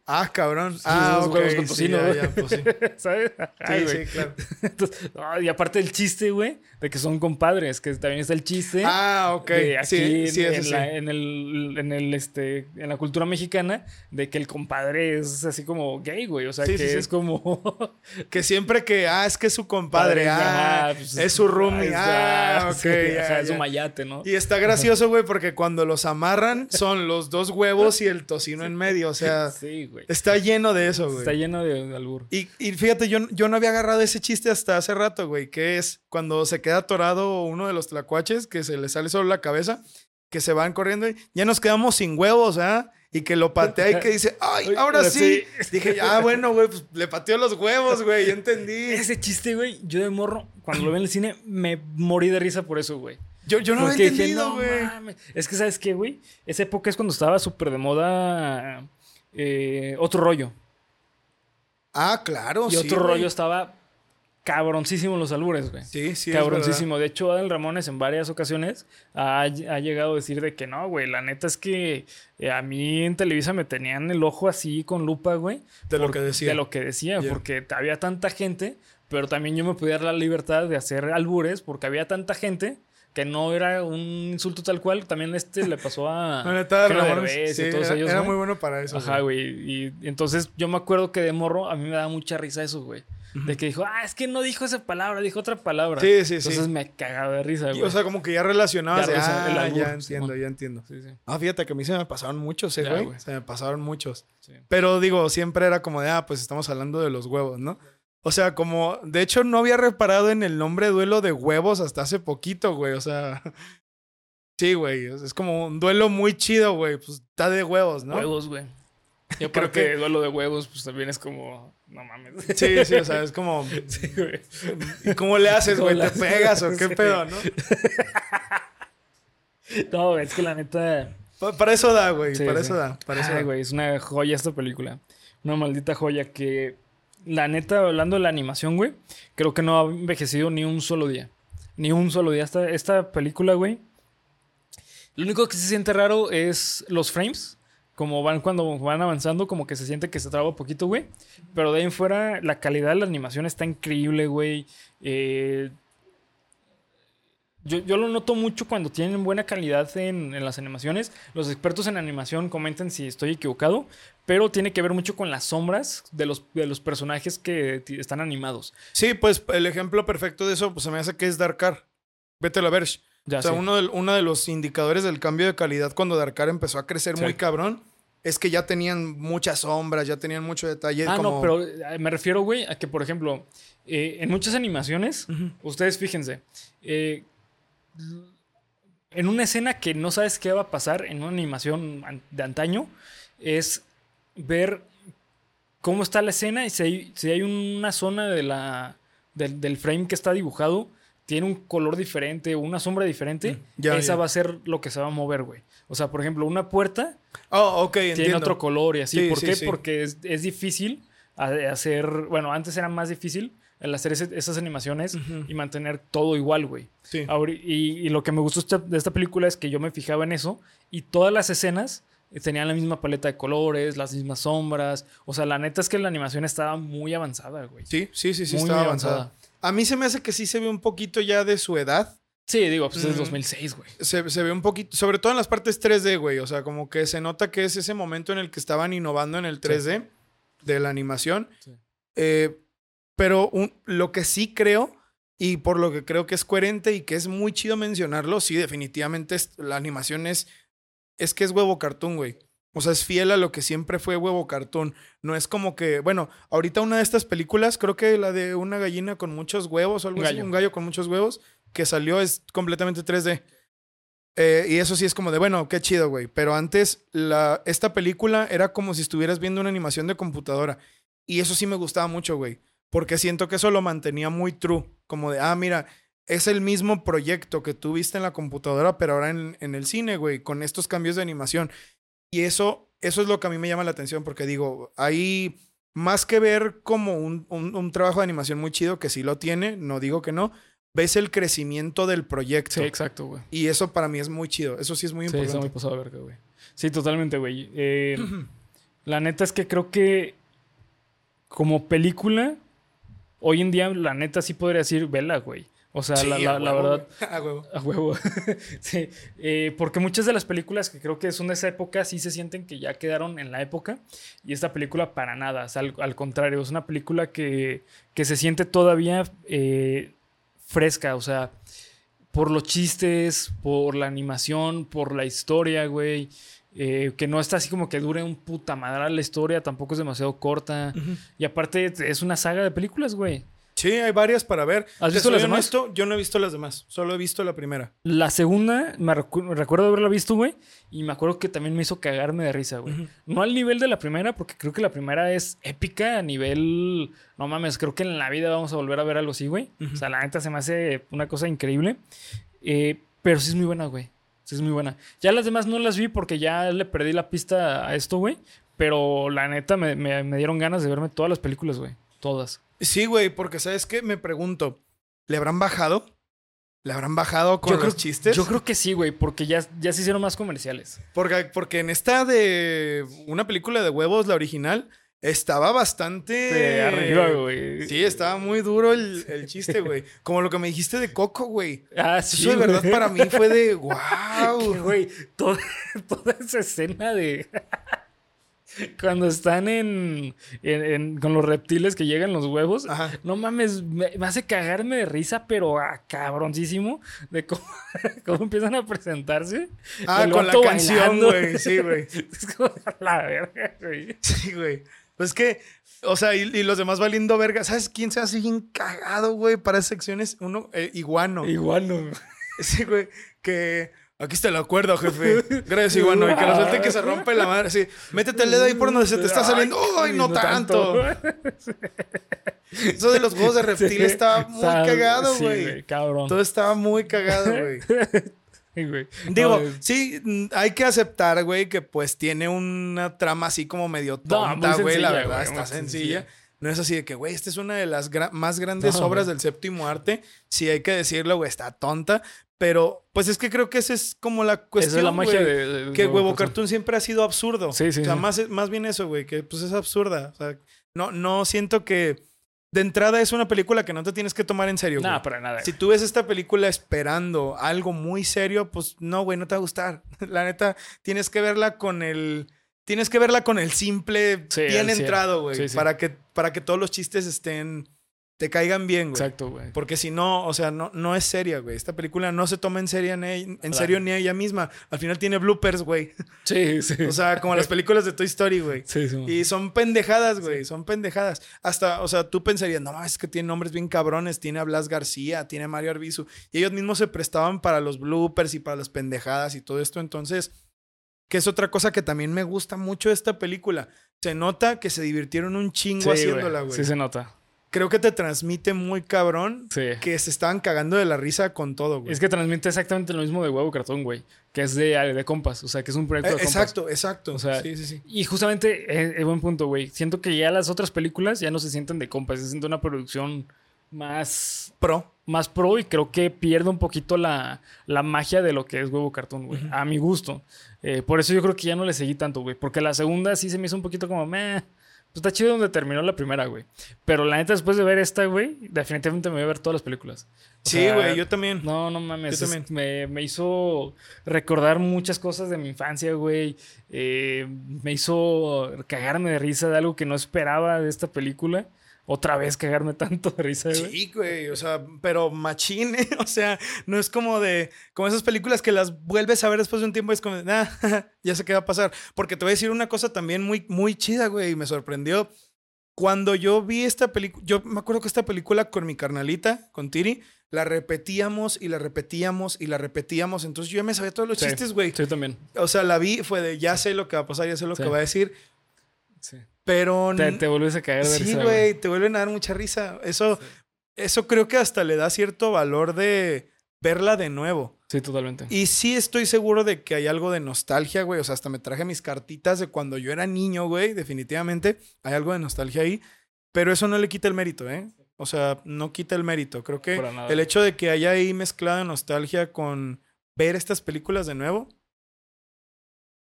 Ah, cabrón.
Sí,
ah,
esos
ok.
huevos con
Sí,
tocino,
ya,
güey.
ya, pues sí.
¿Sabes? Ay,
Sí,
güey.
sí, claro.
Entonces, ah, y aparte el chiste, güey, de que son compadres, que también está el chiste.
Ah, ok.
De aquí
Sí,
en,
sí, eso
en
sí.
la, en el, en el, este, en la cultura mexicana, de que el compadre es así como gay, güey. O sea,
Sí,
que
sí, sí.
es como...
Que siempre que, ah, es que es su compadre,
Padre,
ah,
ajá, pues,
es su roomie,
ah,
ah, ok,
sí,
ya,
ajá, es
ya.
un mayate, ¿no?
Y está gracioso, güey, porque cuando los amarran son los dos huevos y el tocino en medio, o sea,
Sí, güey.
está lleno de eso, güey.
Está lleno de, de albur.
Y, y fíjate, yo, yo no había agarrado ese chiste hasta hace rato, güey, que es cuando se queda atorado uno de los tlacuaches, que se le sale solo la cabeza, que se van corriendo y ya nos quedamos sin huevos, ¿ah? Y que lo patea y que dice, ay, ahora sí. Dije, ah, bueno, güey, pues le pateó los huevos, güey, ya entendí.
Ese chiste, güey, yo de morro, cuando lo vi en el cine, me morí de risa por eso, güey.
Yo, yo no lo
Porque
había
dije,
entendido,
no
güey.
mames. Es que, ¿sabes qué, güey? Esa época es cuando estaba súper de moda eh, Otro Rollo.
Ah, claro,
Y
sí,
Otro
güey.
Rollo estaba cabroncísimo en los albures, güey.
Sí, sí, es
Cabroncísimo. De hecho, Adal Ramones en varias ocasiones ha, ha llegado a decir de que no, güey. La neta es que eh, a mí en Televisa me tenían el ojo así con lupa, güey.
De lo
por-
que decía.
De lo que decía,
Yeah.
porque había tanta gente, pero también yo me podía dar la libertad de hacer albures porque había tanta gente que no era un insulto tal cual. También este le pasó a
La neta,
Eugenio
Ramones,
Derbez
sí,
y todos
era,
ellos,
era
güey.
muy bueno para eso.
Ajá, güey. Y, y entonces yo me acuerdo que de morro a mí me daba mucha risa eso, güey. De que dijo, ah, es que no dijo esa palabra, dijo otra palabra.
Sí, sí, sí.
Entonces me cagaba de risa,
Y,
güey.
o sea, como que ya relacionabas.
Ya
de,
relacion- el
ah,
albur,
ya entiendo,
Simón.
ya entiendo.
Sí, sí.
Ah, fíjate que a mí se me pasaron muchos, eh,
Ya,
güey.
güey.
Se me pasaron muchos.
Sí.
Pero digo, siempre era como de, ah, pues estamos hablando de los huevos, ¿no? O sea, como, de hecho, no había reparado en el nombre duelo de huevos hasta hace poquito, güey. O sea, sí, güey. Es como un duelo muy chido, güey. Pues está de huevos, ¿no?
Huevos, güey. Y
Creo
aparte,
que-
duelo de huevos, pues también es como, no mames.
Sí, sí, o sea, es como,
Sí, güey.
¿y cómo le haces,
¿Cómo
güey?
le
¿Te
haces?
pegas o qué
Sí.
pedo, no?
No, es que la neta.
Pa- Para eso da, güey.
Sí,
para
sí.
eso da. Para eso
Ay,
da.
güey, es una joya esta película. Una maldita joya que, la neta, hablando de la animación, güey, creo que no ha envejecido ni un solo día. Ni un solo día. Esta, esta película, güey. Lo único que se siente raro es los frames. Como van cuando van avanzando, como que se siente que se traba un poquito, güey. Pero de ahí en fuera, la calidad de la animación está increíble, güey. Eh, yo, yo lo noto mucho cuando tienen buena calidad en, en las animaciones. Los expertos en animación comenten si estoy equivocado, pero tiene que ver mucho con las sombras de los, de los personajes que t- están animados.
Sí, pues el ejemplo perfecto de eso, pues se me hace que es Darkar. Vete a la ver.
Ya
O sea,
sé.
uno, de, uno de los indicadores del cambio de calidad cuando Darkar empezó a crecer
Sí.
muy cabrón es que ya tenían muchas sombras, ya tenían mucho detalle.
Ah,
como...
no, pero eh, me refiero, güey, a que, por ejemplo, eh, en muchas animaciones,
Ujú.
ustedes fíjense, eh, en una escena que no sabes qué va a pasar en una animación an- de antaño, es ver cómo está la escena y si hay, si hay una zona de la, del, del frame que está dibujado, tiene un color diferente o una sombra diferente,
Mm, ya,
esa
ya.
va a ser lo que se va a mover, güey. O sea, por ejemplo, una puerta
Oh, ok,
tiene
entiendo.
otro color y así.
Sí,
¿Por
sí,
qué?
sí.
Porque es, es difícil a- hacer... Bueno, antes era más difícil el hacer ese- esas animaciones
Ujú.
y mantener todo igual, güey.
Sí.
Ahori- Y, y lo que me gustó esta- de esta película es que yo me fijaba en eso y todas las escenas eh, tenían la misma paleta de colores, las mismas sombras. O sea, la neta es que la animación estaba muy avanzada, güey.
Sí, sí, sí, sí,
Muy,
estaba
muy
avanzada.
avanzada.
A mí se me hace que sí se ve un poquito ya de su edad.
Sí, digo, pues es
Mm.
dos mil seis, güey.
Se, se ve un poquito, sobre todo en las partes tres D, güey. O sea, como que se nota que es ese momento en el que estaban innovando en el tres D de la animación.
Sí.
Eh, pero un- lo que sí creo, y por lo que creo que es coherente y que es muy chido mencionarlo, sí, definitivamente es- la animación es, es que es huevo cartoon, güey. O sea, es fiel a lo que siempre fue huevo cartoon. No es como que, bueno, ahorita una de estas películas, creo que la de una gallina con muchos huevos o algo
Un
así,
gallo.
un gallo con muchos huevos, que salió es completamente tres D. Eh, y eso sí es como de, bueno, qué chido, güey. Pero antes, la, esta película era como si estuvieras viendo una animación de computadora. Y eso sí me gustaba mucho, güey. Porque siento que eso lo mantenía muy true. Como de, ah, mira, es el mismo proyecto que tú viste en la computadora, pero ahora en, en el cine, güey, con estos cambios de animación. Y eso, eso es lo que a mí me llama la atención, porque digo, hay más que ver como un, un, un trabajo de animación muy chido, que sí lo tiene, no digo que no, ves el crecimiento del proyecto.
Sí, exacto, güey.
Y eso para mí es muy chido. Eso sí es muy
Sí, está
importante.
muy pasado de verga, güey. Sí, totalmente, güey. Eh, La neta es que creo que como película, hoy en día, la neta sí podría decir vela, güey. O sea,
Sí,
la,
a
la, la
huevo,
verdad,
güey. A huevo.
a huevo. Sí, eh, porque muchas de las películas que creo que son de esa época sí se sienten que ya quedaron en la época. Y esta película para nada, o sea, al, al contrario, es una película que, que se siente todavía eh, fresca, o sea, por los chistes, por la animación, por la historia, güey. Eh, que no está así como que dure un puta madre la historia, tampoco es demasiado corta.
Ujú.
Y aparte es una saga de películas, güey.
Sí, hay varias para ver.
¿Has
Te
visto
soy
las demás?
honesto, yo no he visto las demás. Solo he visto la primera.
La segunda, me recu- recuerdo haberla visto, güey. Y me acuerdo que también me hizo cagarme de risa, güey.
Ujú.
No al nivel de la primera, porque creo que la primera es épica a nivel... No mames, creo que en la vida vamos a volver a ver algo así, güey.
Ujú.
O sea, la neta se me hace una cosa increíble. Eh, pero sí es muy buena, güey. Sí es muy buena. Ya las demás no las vi porque ya le perdí la pista a esto, güey. Pero la neta me, me- me dieron ganas de verme todas las películas, güey. Todas.
Sí, güey, porque ¿sabes qué? Me pregunto, ¿le habrán bajado? ¿Le habrán bajado con
Yo
los
creo,
chistes?
yo creo que sí, güey, porque ya, ya se hicieron más comerciales.
Porque, porque en esta de una película de huevos, la original, estaba bastante...
De arriba, güey.
Sí, estaba muy duro el, el chiste, güey. Como lo que me dijiste de Coco, güey.
Ah, sí.
Eso de verdad
güey.
para mí fue de
Que,
wow.
güey, toda, toda esa escena de... Cuando están en, en- en- con los reptiles que llegan los huevos.
Ajá.
No mames, me, me hace cagarme de risa, pero a cabroncísimo de cómo, cómo empiezan a presentarse.
Ah,
El
con la
vato
canción,
bailando.
güey. Sí, güey.
Es como la verga, güey.
Sí, güey. Pues que, o sea, y, y los demás valiendo verga. ¿Sabes quién se hace bien cagado, güey? Para esas secciones, uno, eh, Iguano.
Igual no.
Sí, güey. Que aquí está la cuerda, jefe. Gracias, Iguano. Y que lo suelte que se rompe la madre. Sí, métete el dedo ahí por donde se te está saliendo. ¡Ay, no, tanto! Eso de los juegos de reptil estaba muy
Está-
cagado,
sí,
güey.
cabrón.
Todo estaba muy cagado, güey.
Sí, güey.
Digo,
No, es-
sí, mm, hay que aceptar, güey, que pues tiene una trama así como medio
No, muy
tonta, güey. La
sencilla,
verdad,
güey,
está
muy
sencilla.
sencilla.
No es así de que, güey, esta es una de las gra- más grandes
No,
obras
güey.
del séptimo arte. Sí, hay que decirlo, güey, está tonta. Pero, pues es que creo que esa es como la cuestión,
Esa es la magia
güey,
de, de-
que
de
Huevo
Cartoon.
Cartoon siempre ha sido absurdo.
Sí, sí,
O sea,
sí.
más, más bien eso, güey, que pues es absurda. O sea, no, no siento que... De entrada es una película que no te tienes que tomar en serio, güey.
Nada, para nada.
Si tú ves esta película esperando algo muy serio, pues no, güey, no te va a gustar. La neta, tienes que verla con el... Tienes que verla con el simple
Sí,
bien
al cien.
entrado, güey.
Sí, sí.
Para, que, para que todos los chistes estén... Te caigan bien, güey.
Exacto, güey.
Porque si no, o sea, no, no es seria, güey. Esta película no se toma en serio, ni, en
Claro.
serio ni ella misma. Al final tiene bloopers, güey.
Sí, sí.
O sea, como las películas de Toy Story, güey.
Sí, sí.
Y son pendejadas, güey. Son pendejadas. Hasta, o sea, tú pensarías, no, es que tiene nombres bien cabrones. Tiene a Blas García, tiene a Mario Arbizu. Y ellos mismos se prestaban para los bloopers y para las pendejadas y todo esto. Entonces, que es otra cosa que también me gusta mucho de esta película. Se nota que se divirtieron un chingo
Sí,
haciéndola, güey.
Sí, se nota.
Creo que te transmite muy cabrón
Sí.
que se estaban cagando de la risa con todo, güey.
Es que transmite exactamente lo mismo de Huevo Cartón, güey. Que es de, de compas. O sea, que es un proyecto
Eh,
de compas.
exacto, exacto.
O sea,
sí, sí, sí.
Y justamente, es eh, buen punto, güey. Siento que ya las otras películas ya no se sienten de compas. Se siente una producción más,
Pro.
más pro y creo que pierde un poquito la, la magia de lo que es Huevo Cartón, güey.
Ujú.
A mi gusto. Eh, por eso yo creo que ya no le seguí tanto, güey. Porque la segunda sí se me hizo un poquito como, meh. Pues está chido donde terminó la primera, güey. Pero la neta, después de ver esta, güey, definitivamente me voy a ver todas las películas. O
Sí,
sea,
güey, yo también.
No, no mames.
Yo
es-
también.
me, me hizo recordar muchas cosas de mi infancia, güey. Eh, me hizo cagarme de risa de algo que no esperaba de esta película. Otra vez cagarme tanto de risa, güey.
Sí, güey, o sea, pero machín, ¿eh? O sea, no es como de, como esas películas que las vuelves a ver después de un tiempo y es como, nah, ya sé qué va a pasar. Porque te voy a decir una cosa también muy, muy chida, güey, y me sorprendió. Cuando yo vi esta película, yo me acuerdo que esta película con mi carnalita, con Tiri, la repetíamos y la repetíamos y la repetíamos. Entonces yo ya me sabía todos los
Sí,
chistes, güey.
Sí, también.
O sea, la vi, fue de, ya sé lo que va a pasar, ya sé lo
Sí.
que va a decir,
Sí.
pero...
Te, te vuelves a cagar de
Sí,
risa,
güey, te vuelven a dar mucha risa. Eso,
Sí.
eso creo que hasta le da cierto valor de verla de nuevo.
Sí, totalmente.
Y sí estoy seguro de que hay algo de nostalgia, güey. O sea, hasta me traje mis cartitas de cuando yo era niño, güey. Definitivamente hay algo de nostalgia ahí. Pero eso no le quita el mérito, ¿eh? O sea, no quita el mérito. Creo que
Para nada.
el hecho de que haya ahí mezclada nostalgia con ver estas películas de nuevo,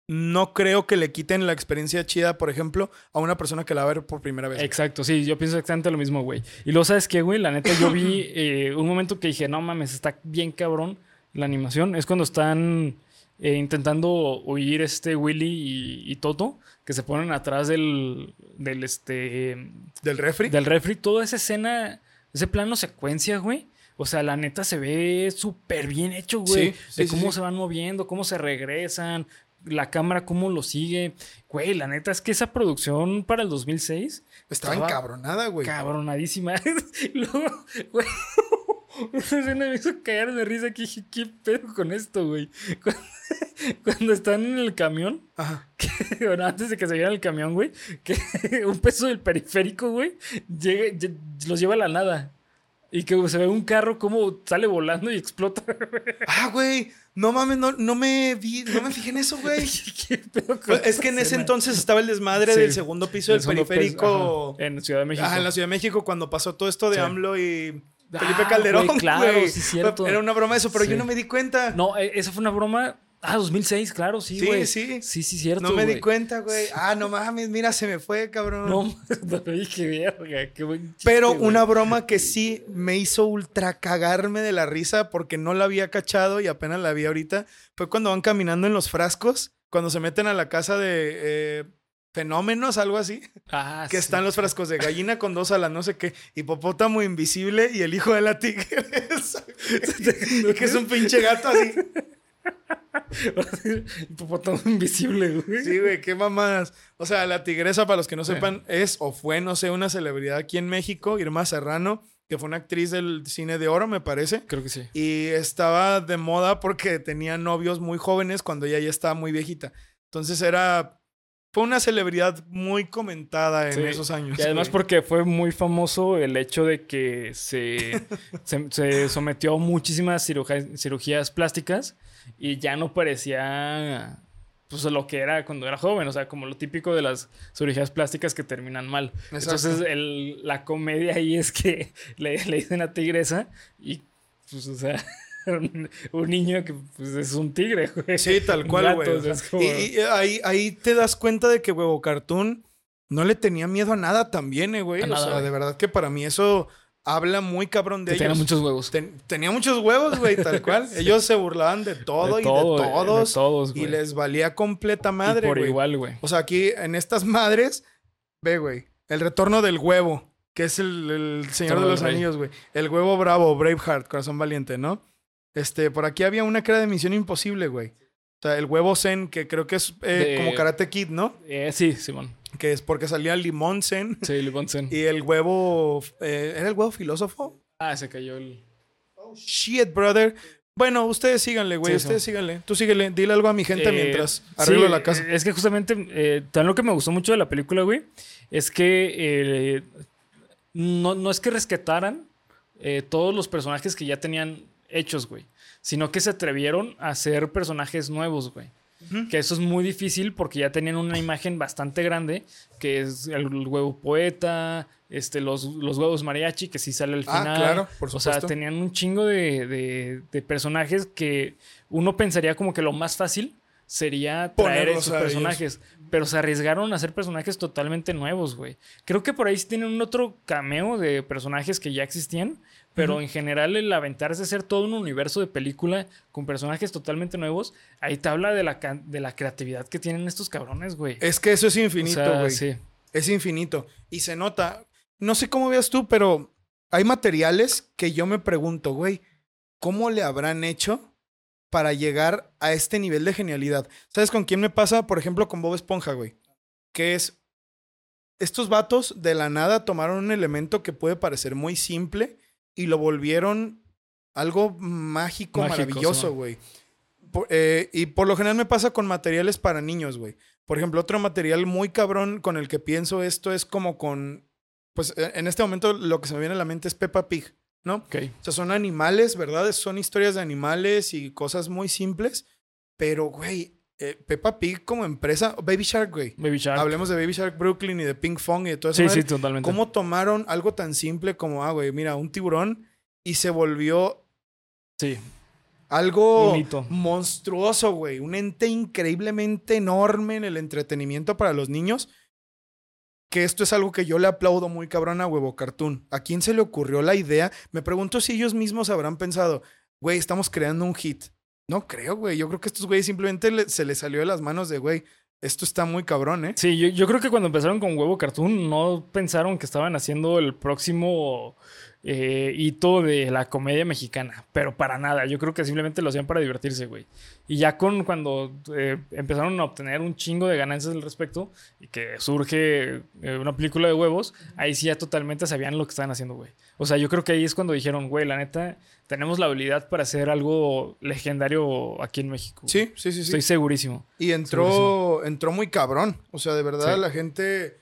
no creo que le quiten la experiencia chida, por ejemplo, a una persona que la va a ver por primera vez.
Exacto, sí, yo pienso exactamente lo mismo, güey. Y luego, ¿sabes qué, güey? La neta, yo vi eh, un momento que dije, no mames, está bien cabrón la animación. Es cuando están eh, intentando huir este Willy y, y Toto, que se ponen atrás del, del, este,
¿Del refri?
del refri. Toda esa escena, ese plano secuencia, güey. O sea, la neta se ve súper bien hecho, güey.
Sí, sí,
de
sí,
cómo
sí.
se van moviendo, cómo se regresan, la cámara cómo lo sigue. Güey, la neta es que esa producción para el dos mil seis
Estaba
estaba
encabronada, güey.
cabronadísima. Luego, güey, esa escena me hizo caer de risa que dije, ¿qué pedo con esto, güey? Cuando, cuando están en el camión,
Ajá.
que, bueno, antes de que se vieran el camión, güey, que un peso del periférico, güey, llega, lle- los lleva a la nada. Y que se ve un carro como sale volando y explota.
Ah, güey. No mames, no, no me vi, no me fijé en eso, güey.
¿Qué pedo con
Es que en
esa
ese
escena?
entonces estaba el desmadre
Sí.
del segundo piso
El
del
segundo
periférico.
peso, ajá, en Ciudad de México.
Ajá, en la Ciudad de México, cuando pasó todo esto de
Sí.
AMLO y Felipe
Ah,
Calderón,
güey, claro,
güey.
sí, cierto.
Era una broma eso, pero
Sí.
yo no me di cuenta.
No, eh, esa fue una broma. Ah, dos mil seis, claro, sí,
Sí,
güey.
sí.
Sí, sí, cierto.
No me di
güey.
cuenta, güey. Ah, no mames, mira, se me fue, cabrón.
No, no dije, verga, qué buen chiste,
Pero
güey.
una broma que sí me hizo ultra cagarme de la risa porque no la había cachado y apenas la vi ahorita fue cuando van caminando en los frascos, cuando se meten a la casa de eh, fenómenos, algo así,
Ah,
que
sí.
están los frascos de gallina con dos alas, no sé qué, hipopótamo invisible y el hijo de la tigresa. Y que es un pinche gato así.
Hipopótamo invisible, güey.
Sí, güey, qué mamadas. O sea, la tigresa, para los que no
Sí.
sepan, es o fue, no sé, una celebridad aquí en México, Irma Serrano, que fue una actriz del cine de oro, me parece.
Creo que sí.
Y estaba de moda porque tenía novios muy jóvenes cuando ella ya estaba muy viejita. Entonces era... Fue una celebridad muy comentada en
Sí.
esos años.
Y además
güey.
porque fue muy famoso el hecho de que se, se, se sometió a muchísimas ciruja- cirugías plásticas y ya no parecía pues lo que era cuando era joven, o sea, como lo típico de las cirugías plásticas que terminan mal.
Exacto.
Entonces el, la comedia ahí es que le, le dicen a tigresa y pues o sea... Un, un niño que pues, es un tigre, güey.
Sí, tal
Un
cual,
gato,
güey.
o
O
sea,
sea,
es como-
Y, y ahí, ahí te das cuenta de que Huevo Cartoon no le tenía miedo a nada también, eh, güey.
A
O
nada,
sea,
güey.
de verdad que para mí eso habla muy cabrón de
que
ellos.
tenía muchos huevos.
Ten- tenía muchos huevos, güey, tal cual. Ellos se burlaban de todo
De
y
todo,
de
de- de
todos.
todos,
y
güey.
les valía completa madre,
Y por
güey.
igual, güey.
O sea, aquí en estas madres, ve, güey, el retorno del huevo, que es el, el Señor
Retorno
de
del
los
Rey.
Anillos, güey. El huevo bravo, Braveheart, corazón valiente, ¿no? Este, por aquí había una que era de Misión Imposible, güey. O sea, el huevo Zen, que creo que es eh,
De-
como Karate Kid, ¿no?
Eh, sí, Simón.
Que es porque salía el limón Zen.
Sí, Limón Zen.
Y el huevo... eh, ¿Era el huevo filósofo?
Ah, se cayó el...
Shit, brother. Bueno, ustedes síganle, güey.
Sí,
ustedes
sí.
síganle. Tú síguele. Dile algo a mi gente
Eh,
mientras arreglo
sí,
la casa.
Es que justamente, eh, también lo que me gustó mucho de la película, güey, es que eh, no, no es que rescataran eh, todos los personajes que ya tenían hechos, güey, sino que se atrevieron a hacer personajes nuevos, güey.
Ujú.
Que eso es muy difícil porque ya tenían una imagen bastante grande, que es el, el huevo poeta, este, los, los huevos mariachi, que sí sale al
Ah,
final.
claro, por
O sea,
supuesto.
tenían un chingo de, de- de personajes que uno pensaría como que lo más fácil sería traer
Ponerlos
esos
a ellos.
personajes. Pero se arriesgaron a hacer personajes totalmente nuevos, güey. Creo que por ahí sí tienen un otro cameo de personajes que ya existían. Pero
Ujú.
en general el aventarse a hacer todo un universo de película con personajes totalmente nuevos, ahí te habla de la, can- de la creatividad que tienen estos cabrones, güey.
Es que eso es
O
infinito,
sea,
güey.
sí.
Es infinito. Y se nota. No sé cómo veas tú, pero hay materiales que yo me pregunto, güey, ¿cómo le habrán hecho para llegar a este nivel de genialidad? ¿Sabes con quién me pasa? Por ejemplo, con Bob Esponja, güey. Que es... Estos vatos de la nada tomaron un elemento que puede parecer muy simple y lo volvieron algo mágico,
Mágico,
maravilloso,
Simón.
güey. Por- eh, y por lo general me pasa con materiales para niños, güey. Por ejemplo, otro material muy cabrón con el que pienso esto es como con... Pues eh, en este momento lo que se me viene a la mente es Peppa Pig, ¿no?
Ok.
O sea, son animales, ¿verdad? Son historias de animales y cosas muy simples. Pero, güey, eh, Peppa Pig como empresa... Baby Shark, güey.
Baby Shark.
Hablemos de Baby Shark Brooklyn y de Pink Fong y de todo eso.
Sí, sí, totalmente.
¿Cómo tomaron algo tan simple como, ah, güey, mira, un tiburón y se volvió
Sí.
algo
Un hito.
monstruoso, güey. Un ente increíblemente enorme en el entretenimiento para los niños. Que esto es algo que yo le aplaudo muy cabrón a Huevo Cartoon. ¿A quién se le ocurrió la idea? Me pregunto si ellos mismos habrán pensado, güey, estamos creando un hit. No creo, güey. Yo creo que estos güeyes simplemente le, se les salió de las manos de, güey, esto está muy cabrón, ¿eh?
Sí, yo, yo creo que cuando empezaron con Huevo Cartoon no pensaron que estaban haciendo el próximo eh, hito de la comedia mexicana. Pero para nada. Yo creo que simplemente lo hacían para divertirse, güey. Y ya con cuando eh, empezaron a obtener un chingo de ganancias al respecto y que surge eh, una película de huevos, ahí sí ya totalmente sabían lo que estaban haciendo, güey. O sea, yo creo que ahí es cuando dijeron, güey, la neta, tenemos la habilidad para hacer algo legendario aquí en México.
Sí, sí, sí, sí.
Estoy segurísimo.
Y entró, segurísimo. entró muy cabrón. O sea, de verdad, sí. La gente...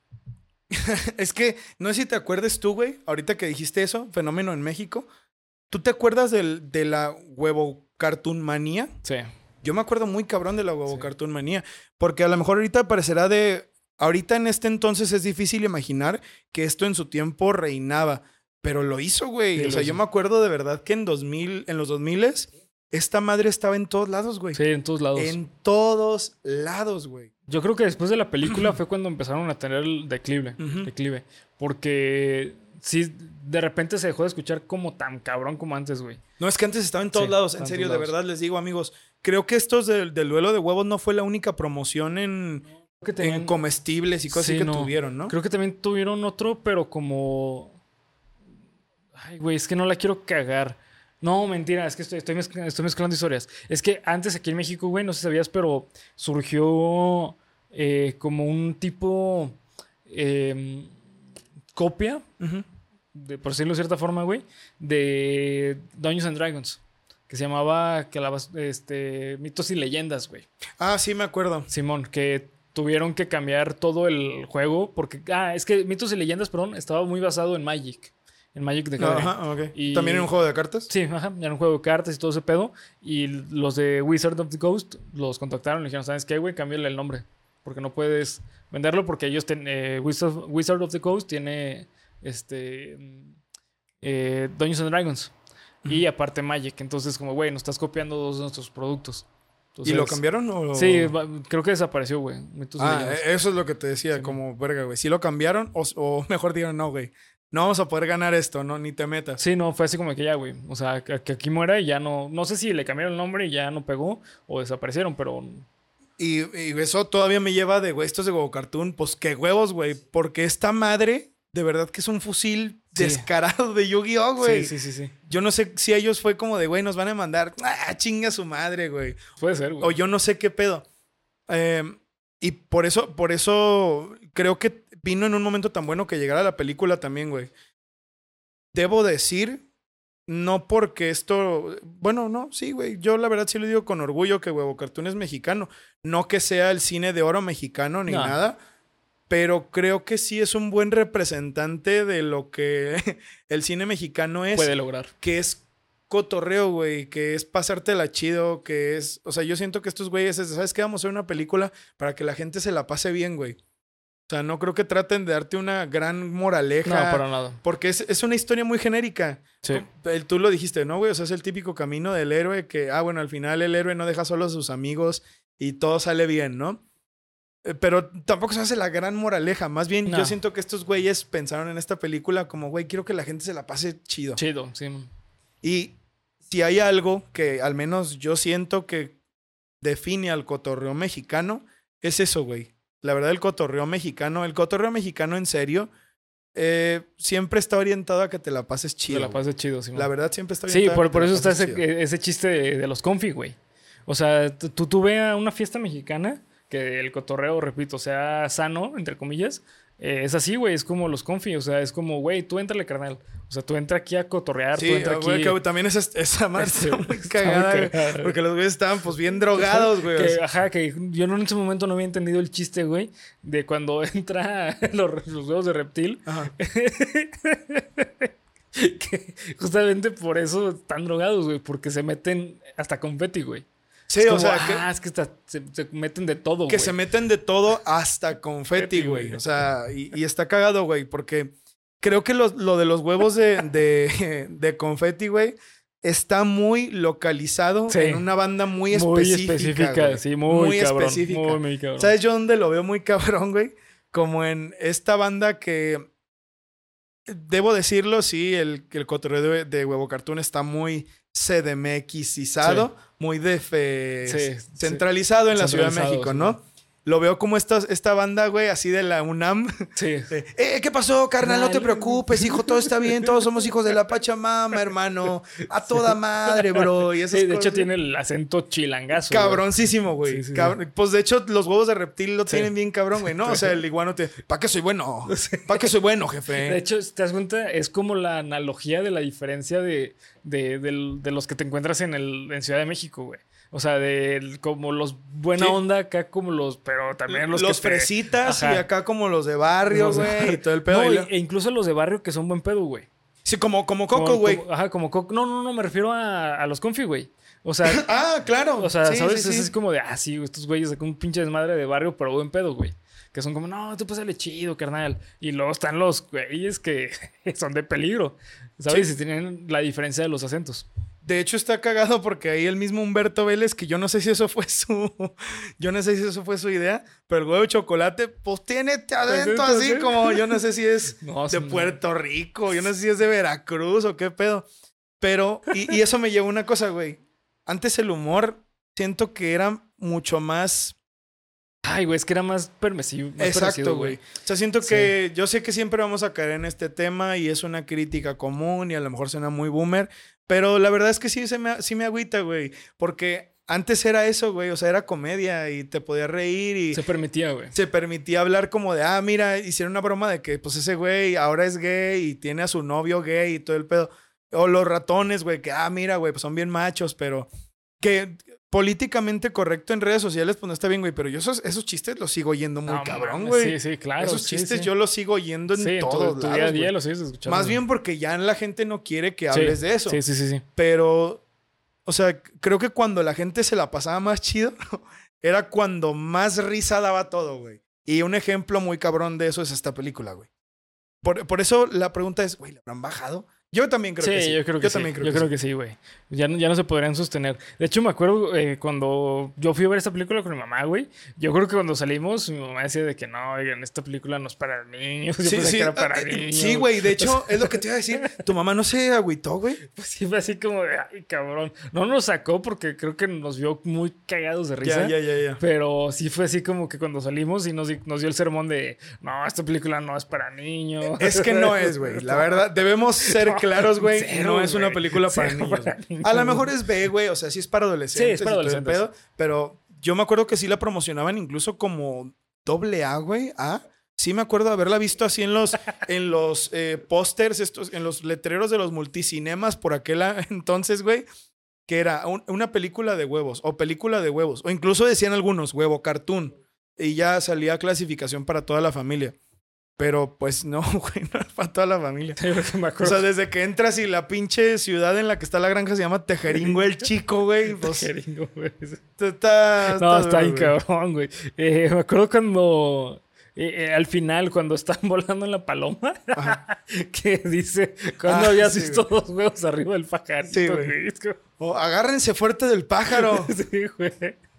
Es que, no sé si te acuerdas tú, güey, ahorita que dijiste eso, fenómeno en México. ¿Tú te acuerdas del, de la Huevo Cartoon Manía?
Sí.
Yo me acuerdo muy cabrón de la Huevo sí. Cartoon Manía. Porque a lo mejor ahorita parecerá de... Ahorita en este entonces es difícil imaginar que esto en su tiempo reinaba. Pero lo hizo, güey. Sí, o sea, yo me acuerdo de verdad que en dos mil, en los dos mil esta madre estaba en todos lados, güey.
Sí, en todos lados.
En todos lados, güey.
Yo creo que después de la película fue cuando empezaron a tener el declive. Uh-huh. declive. Porque sí, de repente se dejó de escuchar como tan cabrón como antes, güey.
No, es que antes estaba en todos sí, lados. En serio, de verdad les digo, amigos. Creo que estos del, del duelo de huevos no fue la única promoción en, que tenían... en comestibles y cosas sí, así que no. tuvieron, ¿no?
Creo que también tuvieron otro, pero como... Ay, güey, es que no la quiero cagar. No, mentira, es que estoy, estoy, mezclando, estoy mezclando historias. Es que antes aquí en México, güey, no sé si sabías, pero surgió eh, como un tipo eh, copia, uh-huh. de, por decirlo de cierta forma, güey, de Dungeons and Dragons, que se llamaba que la, este, Mitos y Leyendas, güey.
Ah, sí, me acuerdo.
Simón, que tuvieron que cambiar todo el juego porque... Ah, es que Mitos y Leyendas, perdón, estaba muy basado en Magic. En Magic the Gathering.
Ajá, ok. Y... ¿También en un juego de cartas?
Sí, ajá. Era un juego de cartas y todo ese pedo. Y los de Wizard of the Coast los contactaron y le dijeron, ¿sabes qué, güey? Cámbiale el nombre. Porque no puedes venderlo porque ellos... Ten, eh, Wizard, Wizard of the Coast tiene... Este... Eh, Dungeons and Dragons. Uh-huh. Y aparte Magic. Entonces, como, güey, nos estás copiando dos de nuestros productos. Entonces,
¿y lo cambiaron o...?
Sí, creo que desapareció, güey.
Ah, eso es lo que te decía. Sí, como, verga, güey. ¿Sí lo cambiaron o, o mejor dijeron, no, güey? No vamos a poder ganar esto, ¿no? Ni te metas.
Sí, no, fue así como que ya, güey. O sea, que, que aquí muera y ya no... No sé si le cambiaron el nombre y ya no pegó o desaparecieron, pero...
Y, y eso todavía me lleva de, güey, estos de Huevo Cartoon. Pues qué huevos, güey. Porque esta madre, de verdad que es un fusil sí. descarado de Yu-Gi-Oh, güey.
Sí, sí, sí, sí.
Yo no sé si ellos fue como de, güey, nos van a mandar... ¡Ah, chinga su madre, güey!
Puede ser, güey.
O yo no sé qué pedo. Eh, y por eso, por eso creo que vino en un momento tan bueno que llegara la película también, güey. Debo decir, no porque esto... Bueno, no, sí, güey. Yo la verdad sí le digo con orgullo que Huevo Cartoon es mexicano. No que sea el cine de oro mexicano ni no. nada. Pero creo que sí es un buen representante de lo que el cine mexicano es.
Puede lograr.
Que es cotorreo, güey. Que es pasártela chido. Que es... O sea, yo siento que estos güeyes... ¿Sabes qué? Vamos a hacer una película para que la gente se la pase bien, güey. O sea, no creo que traten de darte una gran moraleja.
No, para nada.
Porque es, es una historia muy genérica.
Sí.
Tú lo dijiste, ¿no, güey? O sea, es el típico camino del héroe que... Ah, bueno, al final el héroe no deja solo a sus amigos y todo sale bien, ¿no? Pero tampoco se hace la gran moraleja. Más bien, no. Yo siento que estos güeyes pensaron en esta película como, güey, quiero que la gente se la pase chido.
Chido, sí.
Y si hay algo que al menos yo siento que define al cotorreo mexicano, es eso, güey. La verdad, el cotorreo mexicano, el cotorreo mexicano en serio, eh, siempre está orientado a que te la pases chido.
Te la pases chido, sí.
La verdad, siempre está orientado
sí, por,
a que
por
te
eso
la
está ese, ese chiste de, de los confi, güey. O sea, tú, tú ve a una fiesta mexicana, que el cotorreo, repito, sea sano, entre comillas. Eh, es así, güey, es como los confi, o sea, es como, güey, tú éntrale, carnal. O sea, tú entra aquí a cotorrear,
sí,
tú entra aquí...
Sí, güey, también esa, esa madre está muy cagada, muy cagada, güey, porque los güeyes estaban, pues, bien drogados, güey.
Que, ajá, que yo no en ese momento no había entendido el chiste, güey, de cuando entra los, los huevos de reptil. Ajá. Que justamente por eso están drogados, güey, porque se meten hasta confeti, güey.
Sí,
como,
o sea,
ah,
que,
es que está, se, se meten de todo,
Que
güey.
se meten de todo hasta confeti, güey. O sea, y, y está cagado, güey, porque creo que lo, lo de los huevos de, de, de confeti, güey, está muy localizado
Sí.
en una banda muy
Muy
específica.
específica,
güey.
sí, muy,
Muy
cabrón.
específica.
Muy, muy cabrón.
¿Sabes yo dónde lo veo muy cabrón, güey? Como en esta banda que... Debo decirlo, sí, el, el cotorreo de, de Huevo Cartoon está muy CDMXizado, sí. muy def, eh, sí, centralizado sí. en la Ciudad de México, sí. ¿no? Lo veo como esta, esta banda, güey, así de la UNAM. Sí. Eh, ¿qué pasó, carnal? No te preocupes, hijo, todo está bien. Todos somos hijos de la Pachamama, hermano. A toda madre, bro. Y esas
sí, de
cosas.
hecho tiene el acento chilangazo.
Cabroncísimo, güey. Sí, sí, Cabr- sí. Pues de hecho, los huevos de reptil lo sí. tienen bien cabrón, güey, ¿no? O sea, el iguano te... ¿Para qué soy bueno? ¿Para qué soy bueno, jefe?
De hecho, ¿te das cuenta? Es como la analogía de la diferencia de, de, de, de los que te encuentras en, el, en Ciudad de México, güey. O sea, de como los buena sí. onda, acá como los, pero también los,
los
que
fresitas te... y acá como los de barrio, güey, y todo el pedo.
No, y, e incluso los de barrio que son buen pedo, güey.
Sí, como, como Coco, güey.
Ajá, como Coco. No, no, no, me refiero a, a los Confi, güey. O sea...
ah, claro.
O sea,
sí,
¿sabes?
Sí, sí.
Es así como de, ah, sí, estos güeyes de un pinche desmadre de barrio, pero buen pedo, güey. Que son como, no, tú pásale chido, carnal. Y luego están los güeyes que son de peligro, ¿sabes? Sí. Y tienen la diferencia de los acentos.
De hecho, está cagado porque ahí el mismo Humberto Vélez, que yo no sé si eso fue su... yo no sé si eso fue su idea, pero el huevo de chocolate, pues tiene adentro así como... Yo no sé si es no, de Puerto no. Rico, yo no sé si es de Veracruz o qué pedo. Pero... Y, y eso me llevó a una cosa, güey. Antes el humor, siento que era mucho más...
Ay, güey, es que era más permisivo. Más
Exacto, güey. O sea, siento que... Sí. Yo sé que siempre vamos a caer en este tema y es una crítica común y a lo mejor suena muy boomer... Pero la verdad es que sí, se me, sí me agüita, güey. Porque antes era eso, güey. O sea, era comedia y te podías reír y...
Se permitía, güey.
Se permitía hablar como de, ah, mira, hicieron una broma de que pues ese güey ahora es gay y tiene a su novio gay y todo el pedo. O los ratones, güey, que, ah, mira, güey, pues son bien machos, pero... Que políticamente correcto en redes sociales, pues no está bien, güey. Pero yo esos, esos chistes los sigo oyendo muy no, cabrón, güey.
Sí, sí, claro.
Esos
sí,
chistes
sí.
yo los sigo oyendo en
sí,
todos
tu, tu
lados,
día a día
güey.
los sigues escuchando.
Más bien porque ya la gente no quiere que hables
sí,
de eso.
Sí, sí, sí, sí.
Pero, o sea, creo que cuando la gente se la pasaba más chido, era cuando más risa daba todo, güey. Y un ejemplo muy cabrón de eso es esta película, güey. Por, por eso la pregunta es, güey, ¿le habrán bajado? Yo también creo
sí,
que sí.
Yo creo que
yo
sí.
También creo
yo
que
creo
sí.
que sí, güey. Ya no, ya no se podrían sostener. De hecho, me acuerdo eh, cuando yo fui a ver esta película con mi mamá, güey. Yo creo que cuando salimos, mi mamá decía de que no, oigan, esta película no es para niños. Yo
sí,
pensé
sí.
que era para
uh,
niños.
Sí, güey. De hecho, es lo que te iba a decir. ¿Tu mamá no se agüitó, güey?
Pues sí, fue así como de, ay, cabrón. No nos sacó porque creo que nos vio muy cagados de risa.
Ya, ya, ya, ya.
Pero sí fue así como que cuando salimos y nos, nos dio el sermón de, no, esta película no es para niños.
Es que no es, güey. La verdad, debemos ser claros, güey. No, no es una película para niños. para niños. A lo mejor es B, güey. O sea, sí es para adolescentes.
Sí, es para adolescentes.
Pedo, pero yo me acuerdo que sí la promocionaban incluso como doble A, güey. A. Sí me acuerdo de haberla visto así en los, en los eh, pósters, estos, en los letreros de los multicinemas por aquel entonces, güey. Que era un, una película de huevos o película de huevos. O incluso decían algunos, huevo cartoon. Y ya salía clasificación para toda la familia. Pero pues no, güey, no es para toda la familia.
Sí, me acuerdo.
O sea, desde que entras y la pinche ciudad en la que está la granja se llama Tejeringo el Chico, güey. Pues,
Tejeringo, güey.
Está,
no, está ahí cabrón, güey. Eh, me acuerdo cuando... Eh, eh, al final, cuando están volando en la paloma, que dice, ¿cuándo ah, habías sí, visto güey. Dos huevos arriba del pajarito?
Sí, güey. O agárrense fuerte del pájaro.
Sí, güey.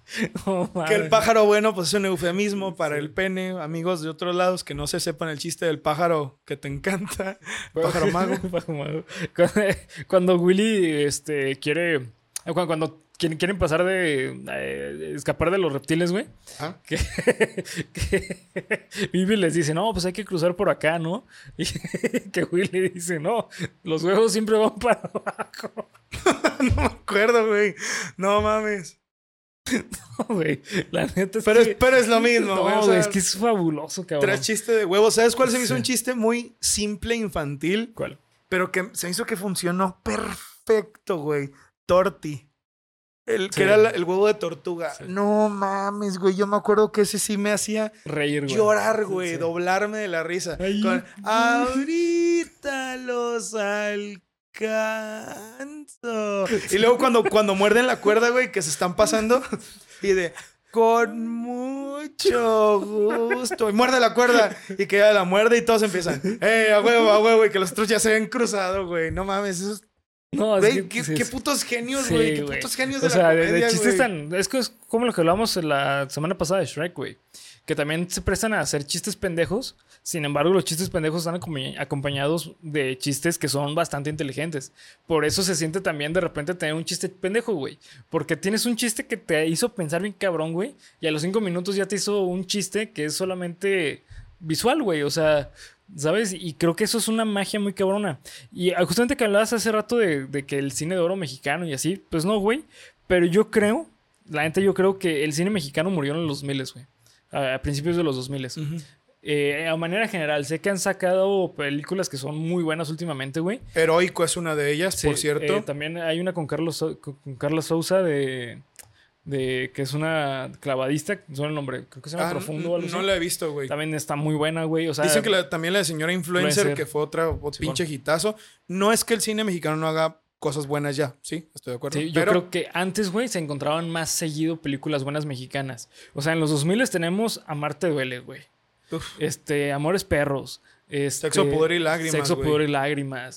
Oh,
que el pájaro bueno, pues es un eufemismo para el pene. Amigos de otros lados que no se sepan el chiste del pájaro que te encanta. Pájaro mago.
Pájaro mago. Cuando Willy este, quiere... Cuando, cuando quieren pasar de... Eh, escapar de los reptiles, güey. ¿Ah? Que, que Willy les dice, no, pues hay que cruzar por acá, ¿no? Y que Willy dice, no, los huevos siempre van para abajo.
No me acuerdo, güey. No mames.
No, güey. La neta es
pero,
que...
es, pero es lo mismo, güey.
No,
o sea,
es que es fabuloso, cabrón.
Tres chistes de huevos. ¿Sabes cuál se me hizo? Sí. Un chiste muy simple, infantil.
¿Cuál?
Pero que se me hizo que funcionó perfecto, güey. Torti. El, sí. Que era la, el huevo de tortuga. Sí. No mames, güey. Yo me acuerdo que ese sí me hacía
reír, güey.
Llorar, güey. Sí. Doblarme de la risa. Ay, con, ahorita los alcanzo. Y luego cuando, cuando muerden la cuerda, güey, que se están pasando. Y de, con mucho gusto. Y muerde la cuerda. Y que ya la muerde y todos empiezan. ¡Eh, a huevo, a huevo! Y que los otros ya se ven cruzados, güey. No mames, eso es
No, es
Güey,
que,
qué,
sí,
qué
es-
putos genios,
sí,
güey. Qué
güey.
putos genios de
O sea,
la
de, de
comedia,
chistes
güey.
tan... Es que es como lo que hablamos la semana pasada de Shrek, güey. Que también se prestan a hacer chistes pendejos. Sin embargo, los chistes pendejos están acompañ- acompañados de chistes que son bastante inteligentes. Por eso se siente también de repente tener un chiste pendejo, güey. Porque tienes un chiste que te hizo pensar bien cabrón, güey. Y a los cinco minutos ya te hizo un chiste que es solamente visual, güey. O sea... ¿Sabes? Y creo que eso es una magia muy cabrona. Y ah, justamente que hablabas hace rato de, de que el cine de oro mexicano y así, pues no, güey. Pero yo creo, la neta, yo creo que el cine mexicano murió en los dos mil, güey. A, a principios de los dos mil.
Ujú.
Eh, a manera general, sé que han sacado películas que son muy buenas últimamente, güey.
Heroico es una de ellas,
Sí,
por cierto.
eh, también hay una con Carlos Sou- con, con Carla Souza de, de que es una clavadista, no sé el nombre, creo que se llama
Ah,
Profundo o algo
no
así.
la he visto, güey.
También está muy buena, güey. O sea,
Dicen que la- también la de señora influencer,
Influencer.
que fue otra o-
Sí,
pinche hitazo. No es que el cine mexicano no haga cosas buenas ya, sí, estoy de acuerdo.
sí, yo
Pero
creo que antes, güey, se encontraban más seguido películas buenas mexicanas. O sea, en los dos mil tenemos Amarte Duele, güey.
uf,
Este, Amores Perros. Este,
Sexo, Pudor y Lágrimas,
Sexo,
güey.
Pudor y Lágrimas.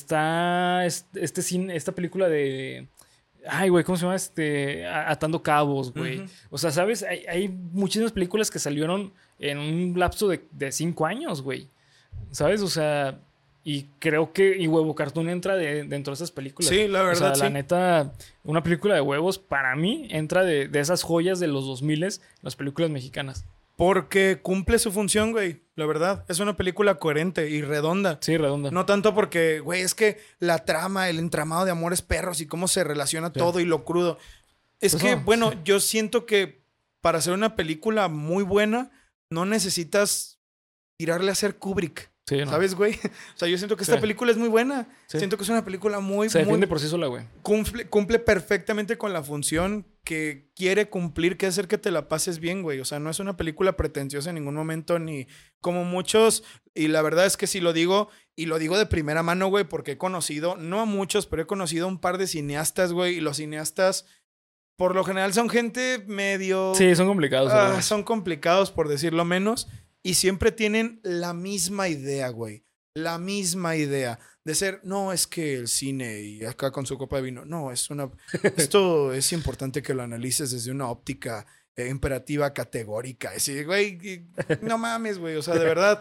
Está este, este cine, esta película de... Ay, güey, ¿cómo se llama? Este, A- Atando Cabos, güey.
Ujú.
O sea, ¿sabes? Hay, hay muchísimas películas que salieron en un lapso de, de cinco años, güey. ¿Sabes? O sea, y creo que y Huevo Cartoon entra de- dentro de esas películas.
Sí, la verdad,
O sea, la
sí.
neta, una película de huevos, para mí, entra de, de esas joyas de los dos mil, las películas mexicanas.
Porque cumple su función, güey. La verdad. Es una película coherente y redonda.
Sí, redonda.
No tanto porque, güey, es que la trama, el entramado de Amores Perros y cómo se relaciona
Sí.
todo y lo crudo. Es
Pues
que,
no.
bueno, yo siento que para hacer una película muy buena, no necesitas tirarle a ser Kubrick.
Sí, no.
¿Sabes, güey? O sea, yo siento que esta
Sí.
película es muy buena.
Sí.
Siento que es una película muy,
Se
muy...
defiende por sí sola, güey.
Cumple, cumple perfectamente con la función que quiere cumplir, que es hacer que te la pases bien, güey. O sea, no es una película pretenciosa en ningún momento, ni como muchos. Y la verdad es que si lo digo, y lo digo de primera mano, güey, porque he conocido, no a muchos, pero he conocido a un par de cineastas, güey. Y los cineastas, por lo general, son gente medio...
Sí, son complicados.
Ah,
además.
son complicados, por decirlo menos. Y siempre tienen la misma idea, güey. La misma idea. De ser, no, es que el cine y acá con su copa de vino. No, es una... Esto es importante que lo analices desde una óptica eh, imperativa categórica. Así, güey, y- no mames, güey. O sea, de verdad...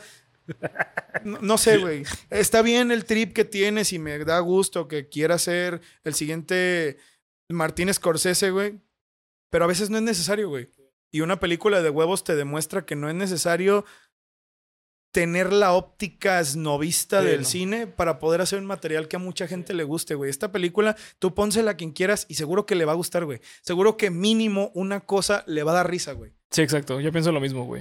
No, no sé, güey. Está bien el trip que tienes y me da gusto que quiera ser el siguiente Martín Scorsese, güey. Pero a veces no es necesario, güey. Y una película de huevos te demuestra que no es necesario tener la óptica esnovista
Sí,
del
no.
cine para poder hacer un material que a mucha gente le guste, güey. Esta película, tú pónsela a quien quieras y seguro que le va a gustar, güey. Seguro que mínimo una cosa le va a dar risa, güey.
Sí, exacto. Yo pienso lo mismo, güey.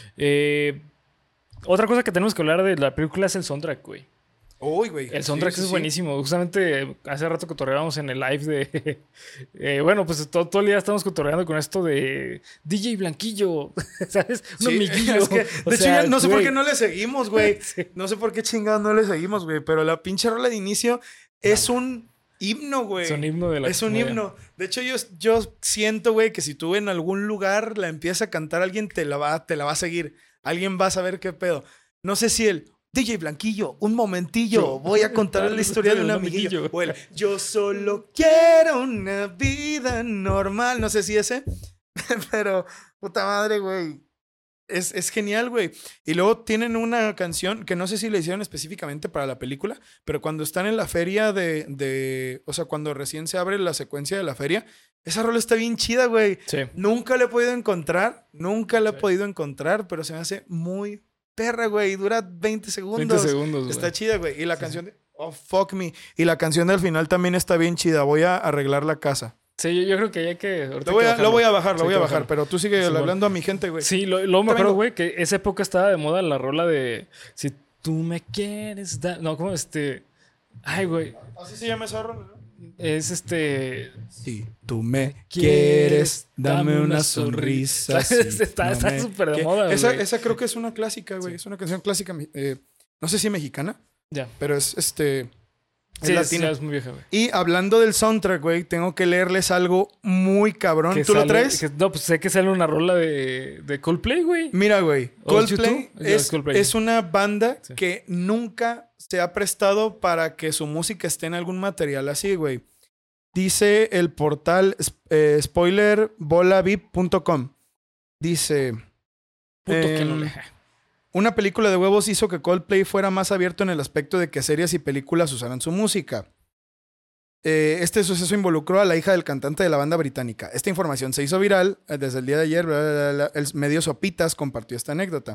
Eh, otra cosa que tenemos que hablar de la película es el soundtrack, güey.
Uy, güey.
El soundtrack
Sí, sí,
es
sí.
buenísimo. Justamente hace rato cotorreábamos en el live de... eh, bueno, pues todo, todo el día estamos cotorreando con esto de D J Blanquillo, ¿sabes? Un
Sí,
amiguillo.
es que,
O
de hecho,
sea,
ya no sé por
güey.
qué no le seguimos, güey.
Sí.
No sé por qué chingados no le seguimos, güey. Pero la pinche rola de inicio es un himno, güey.
Es un himno de la
Es un
comedia.
himno. De hecho, yo, yo siento, güey, que si tú en algún lugar la empiezas a cantar, alguien te la va, te la va a seguir. Alguien va a saber qué pedo. No sé si el D J Blanquillo, un momentillo,
Yo-
voy a contar la historia de un amiguillo. O el yo solo quiero una vida normal. No sé si ese. Pero, puta madre, güey. Es, es genial, güey. Y luego tienen una canción que no sé si la hicieron específicamente para la película, pero cuando están en la feria de, de... O sea, cuando recién se abre la secuencia de la feria, esa rola está bien chida, güey.
Sí.
Nunca la he podido encontrar, nunca la he
Sí.
podido encontrar, pero se me hace muy perra, güey. Y dura veinte segundos.
veinte segundos, güey.
Está chida, güey. Y la
Sí.
canción de... Oh, fuck me. Y la canción del final también está bien chida. Voy a arreglar la casa.
Sí, yo, yo creo que hay que... ahorita
Lo voy
hay
a,
que
lo voy a
bajarlo.
bajar, lo
Sí,
voy
hay
a
que
bajar.
bajarlo.
Pero tú sigue
Sí,
hablando a mi gente, güey.
Sí, lo- luego me
Te
acuerdo,
vengo.
güey, que esa época estaba de moda la rola de... Si tú me quieres dar... No, ¿cómo este...? Ay, güey.
Así se llama esa rola, ¿no?
Es este...
Si tú me
quieres,
quieres, dame
dame
una
una
sonrisa.
sonrisa.
si
Está-
no
está
me
súper de
que-
moda,
esa,
güey.
esa creo que es una clásica, güey. Es una canción clásica. eh, no sé si mexicana,
Ya.
pero es este. Es
Sí, es,
latina.
ya es muy vieja, güey.
Y hablando del soundtrack, güey, tengo que leerles algo muy cabrón.
Que
¿Tú lo
sale-
traes?
que- no, pues sé que sale una rola de, de Coldplay, güey.
Mira, güey,
¿O es
Coldplay
YouTube? Ya,
es,
Coldplay.
es una banda
Sí.
que nunca se ha prestado para que su música esté en algún material así, güey. Dice el portal eh, spoiler bola vip punto com. Dice...
Puto
eh,
que no le...
Una película de huevos hizo que Coldplay fuera más abierto en el aspecto de que series y películas usaran su música. Eh, este suceso involucró a la hija del cantante de la banda británica. Esta información se hizo viral eh, desde el día de ayer. Bla, bla, bla, el medio Sopitas compartió esta anécdota.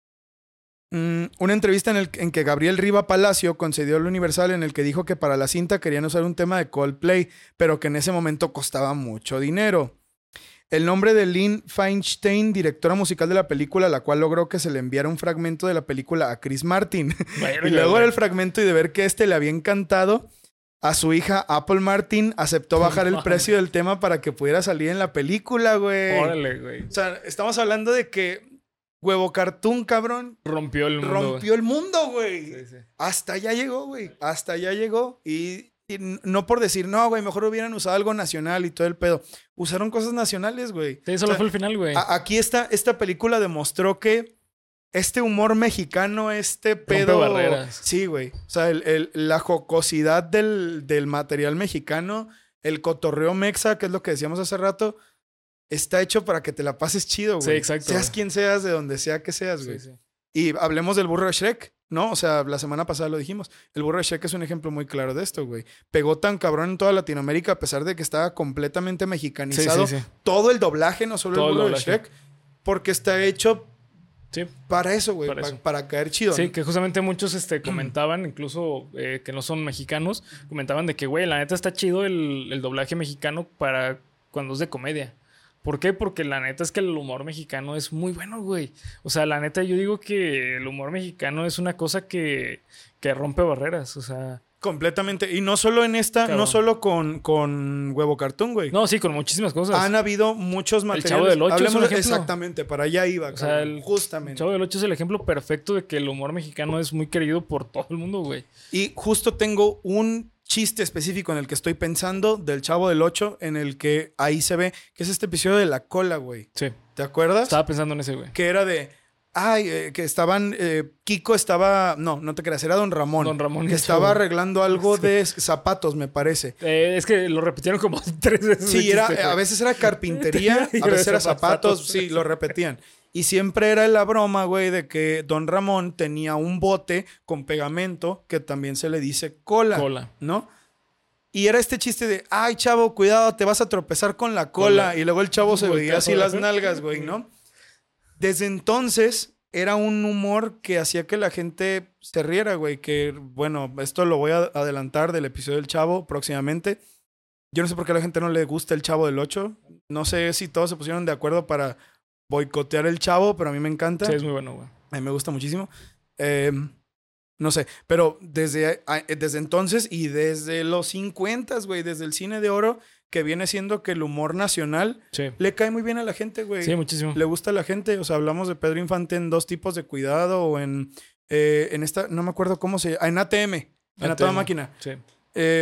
Mm, una entrevista en, el, en que Gabriel Riva Palacio concedió al Universal en el que dijo que para la cinta querían usar un tema de Coldplay, pero que en ese momento costaba mucho dinero. El nombre de Lynn Feinstein, directora musical de la película, la cual logró que se le enviara un fragmento de la película a Chris Martin. Y luego era el fragmento y de ver que este le había encantado, a su hija Apple Martin aceptó bajar el precio del tema para que pudiera salir en la película, güey.
Órale, güey.
O sea, estamos hablando de que Huevo Cartoon, cabrón,
Rompió el mundo.
rompió el mundo, güey.
Sí, sí.
Hasta allá llegó, güey. Hasta allá llegó. Y, y no por decir, no, güey, mejor hubieran usado algo nacional y todo el pedo. Usaron cosas nacionales, güey.
Sí, solo o sea, fue el final, güey.
Aquí está, esta película demostró que este humor mexicano, este pedo...
Rompe barreras.
Sí, güey. O sea, el, el, la jocosidad del, del material mexicano, el cotorreo mexa, que es lo que decíamos hace rato, está hecho para que te la pases chido, güey.
Sí, exacto.
Seas
güey.
quien seas, de donde sea que seas, güey.
Sí, sí.
Y hablemos del burro de Shrek, ¿no? O sea, la semana pasada lo dijimos. El burro de Shrek es un ejemplo muy claro de esto, güey. Pegó tan cabrón en toda Latinoamérica a pesar de que estaba completamente mexicanizado.
Sí, sí, sí.
Todo el doblaje, no solo
Todo
el burro
el
de Shrek, porque está hecho
sí.
para eso, güey.
Para,
pa-
eso.
para caer chido.
Sí,
¿no?
que justamente muchos este, comentaban, incluso eh, que no son mexicanos, comentaban de que, güey, la neta está chido el, el doblaje mexicano para cuando es de comedia. ¿Por qué? Porque la neta es que el humor mexicano es muy bueno, güey. O sea, la neta yo digo que el humor mexicano es una cosa que, que rompe barreras, o sea...
Completamente. Y no solo en esta,
Cabrón.
no solo con, con Huevo Cartoon, güey.
No, sí, con muchísimas cosas.
Han habido muchos materiales.
Chavo del Ocho es un
Hablemos-
ejemplo.
Exactamente, para allá iba,
O sea,
cabrón,
el
justamente.
Chavo del Ocho es el ejemplo perfecto de que el humor mexicano es muy querido por todo el mundo, güey.
Y justo tengo un chiste específico en el que estoy pensando del Chavo del Ocho, en el que ahí se ve, que es este episodio de la cola, güey.
Sí.
¿Te acuerdas?
Estaba pensando en ese, güey.
Que era de, ay, eh, que estaban, eh, Kiko estaba, no, no te creas, era Don Ramón.
Don Ramón y
que
el
estaba
Chavo.
arreglando algo de zapatos, me parece.
Eh, es que lo repitieron como tres veces.
Sí,
el
era,
chiste,
a
güey.
veces era carpintería,
Y
a veces era
zapatos.
zapatos, sí, lo repetían. Y siempre era la broma, güey, de que Don Ramón tenía un bote con pegamento que también se le dice cola,
Cola.
¿no? Y era este chiste de, ay, chavo, cuidado, te vas a tropezar con la cola.
Cola.
Y luego el chavo se
Voltea,
veía así
güey.
las nalgas, güey, ¿no? Desde entonces era un humor que hacía que la gente se riera, güey. Que, bueno, esto lo voy a adelantar del episodio del Chavo próximamente. Yo no sé por qué a la gente no le gusta el Chavo del Ocho. No sé si todos se pusieron de acuerdo para boicotear el Chavo, pero a mí me encanta.
Sí, es muy bueno, güey.
A mí me gusta muchísimo. Eh, no sé, pero desde, a- desde entonces y desde los cincuenta, güey, desde el cine de oro, que viene siendo que el humor nacional
Sí.
le cae muy bien a la gente, güey.
Sí, muchísimo.
Le gusta a la gente. O sea, hablamos de Pedro Infante en Dos tipos de cuidado o en, eh, en esta, no me acuerdo cómo se llama, en A T M, en A Toda
A T M.
Máquina.
Sí.
Eh,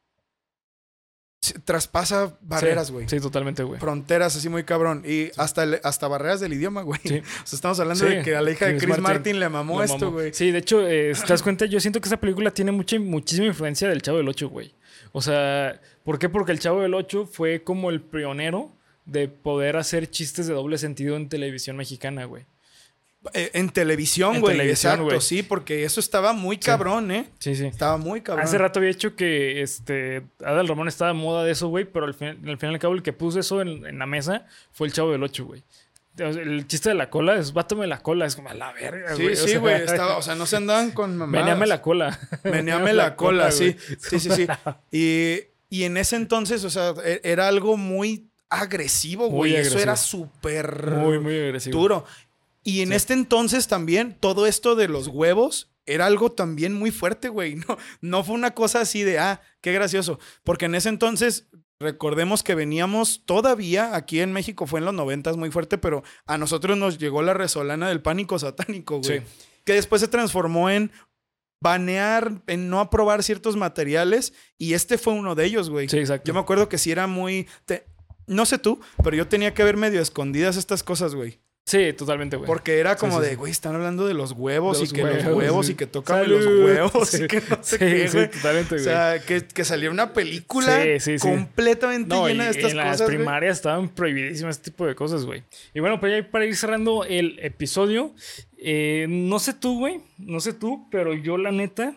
se- traspasa barreras, güey.
Sí, sí, totalmente, güey.
Fronteras así muy cabrón. Y hasta, el- hasta barreras del idioma, güey.
Sí.
O sea, estamos hablando
Sí,
de que a la hija de
Chris
Chris Martin,
Martin
le mamó
Lo
esto,
mamó.
güey.
Sí, de hecho, eh, si te das cuenta, yo siento que esa película tiene mucha, muchísima influencia del Chavo del Ocho, güey. O sea, ¿por qué? Porque el Chavo del Ocho fue como el pionero de poder hacer chistes de doble sentido en televisión mexicana, güey.
Eh, en televisión,
En
güey.
televisión,
Exacto,
güey.
sí, porque eso estaba muy cabrón, ¿eh?
Sí, sí.
Estaba muy cabrón.
Hace rato había hecho que este Adal Ramón estaba de moda de eso, güey, pero al fin, al fin y al cabo el que puso eso en, en la mesa fue el Chavo del Ocho, güey. O sea, el chiste de la cola es bátame la cola, es como a la verga,
Sí,
güey. O
sí,
sea,
güey. estaba- O sea, no se andaban con mamadas.
Meneame la cola.
Meneame la cola, sí.
güey.
Sí, sí, sí. Y, y en ese entonces, o sea, e- era algo muy agresivo,
Muy
güey. Eso
agresivo.
era súper
Muy, muy agresivo.
duro. Y en
Sí.
este entonces también, todo esto de los huevos era algo también muy fuerte, güey. No, no fue una cosa así de, ah, qué gracioso. Porque en ese entonces, recordemos que veníamos todavía, aquí en México fue en los noventas muy fuerte, pero a nosotros nos llegó la resolana del pánico satánico, güey.
Sí.
Que después se transformó en banear, en no aprobar ciertos materiales. Y este fue uno de ellos, güey.
Sí, exacto.
Yo me acuerdo que sí era muy... te- No sé tú, pero yo tenía que ver medio escondidas estas cosas, güey.
Sí, totalmente, güey.
Porque era como
sí, sí,
de,
sí.
güey, están hablando de los huevos
De
y
los
que
huevos,
los huevos
sí.
y que tocan
Salud.
los huevos
Sí.
y que no sé
Sí,
qué,
sí,
güey.
totalmente,
O
güey.
sea, que, que saliera una película
Sí, sí, sí.
completamente
No, y
llena de estas
en
cosas,
las
güey.
primarias estaban prohibidísimas este tipo de cosas, güey. Y bueno, pues ya para ir cerrando el episodio, eh, no sé tú, güey, no sé tú, pero yo la neta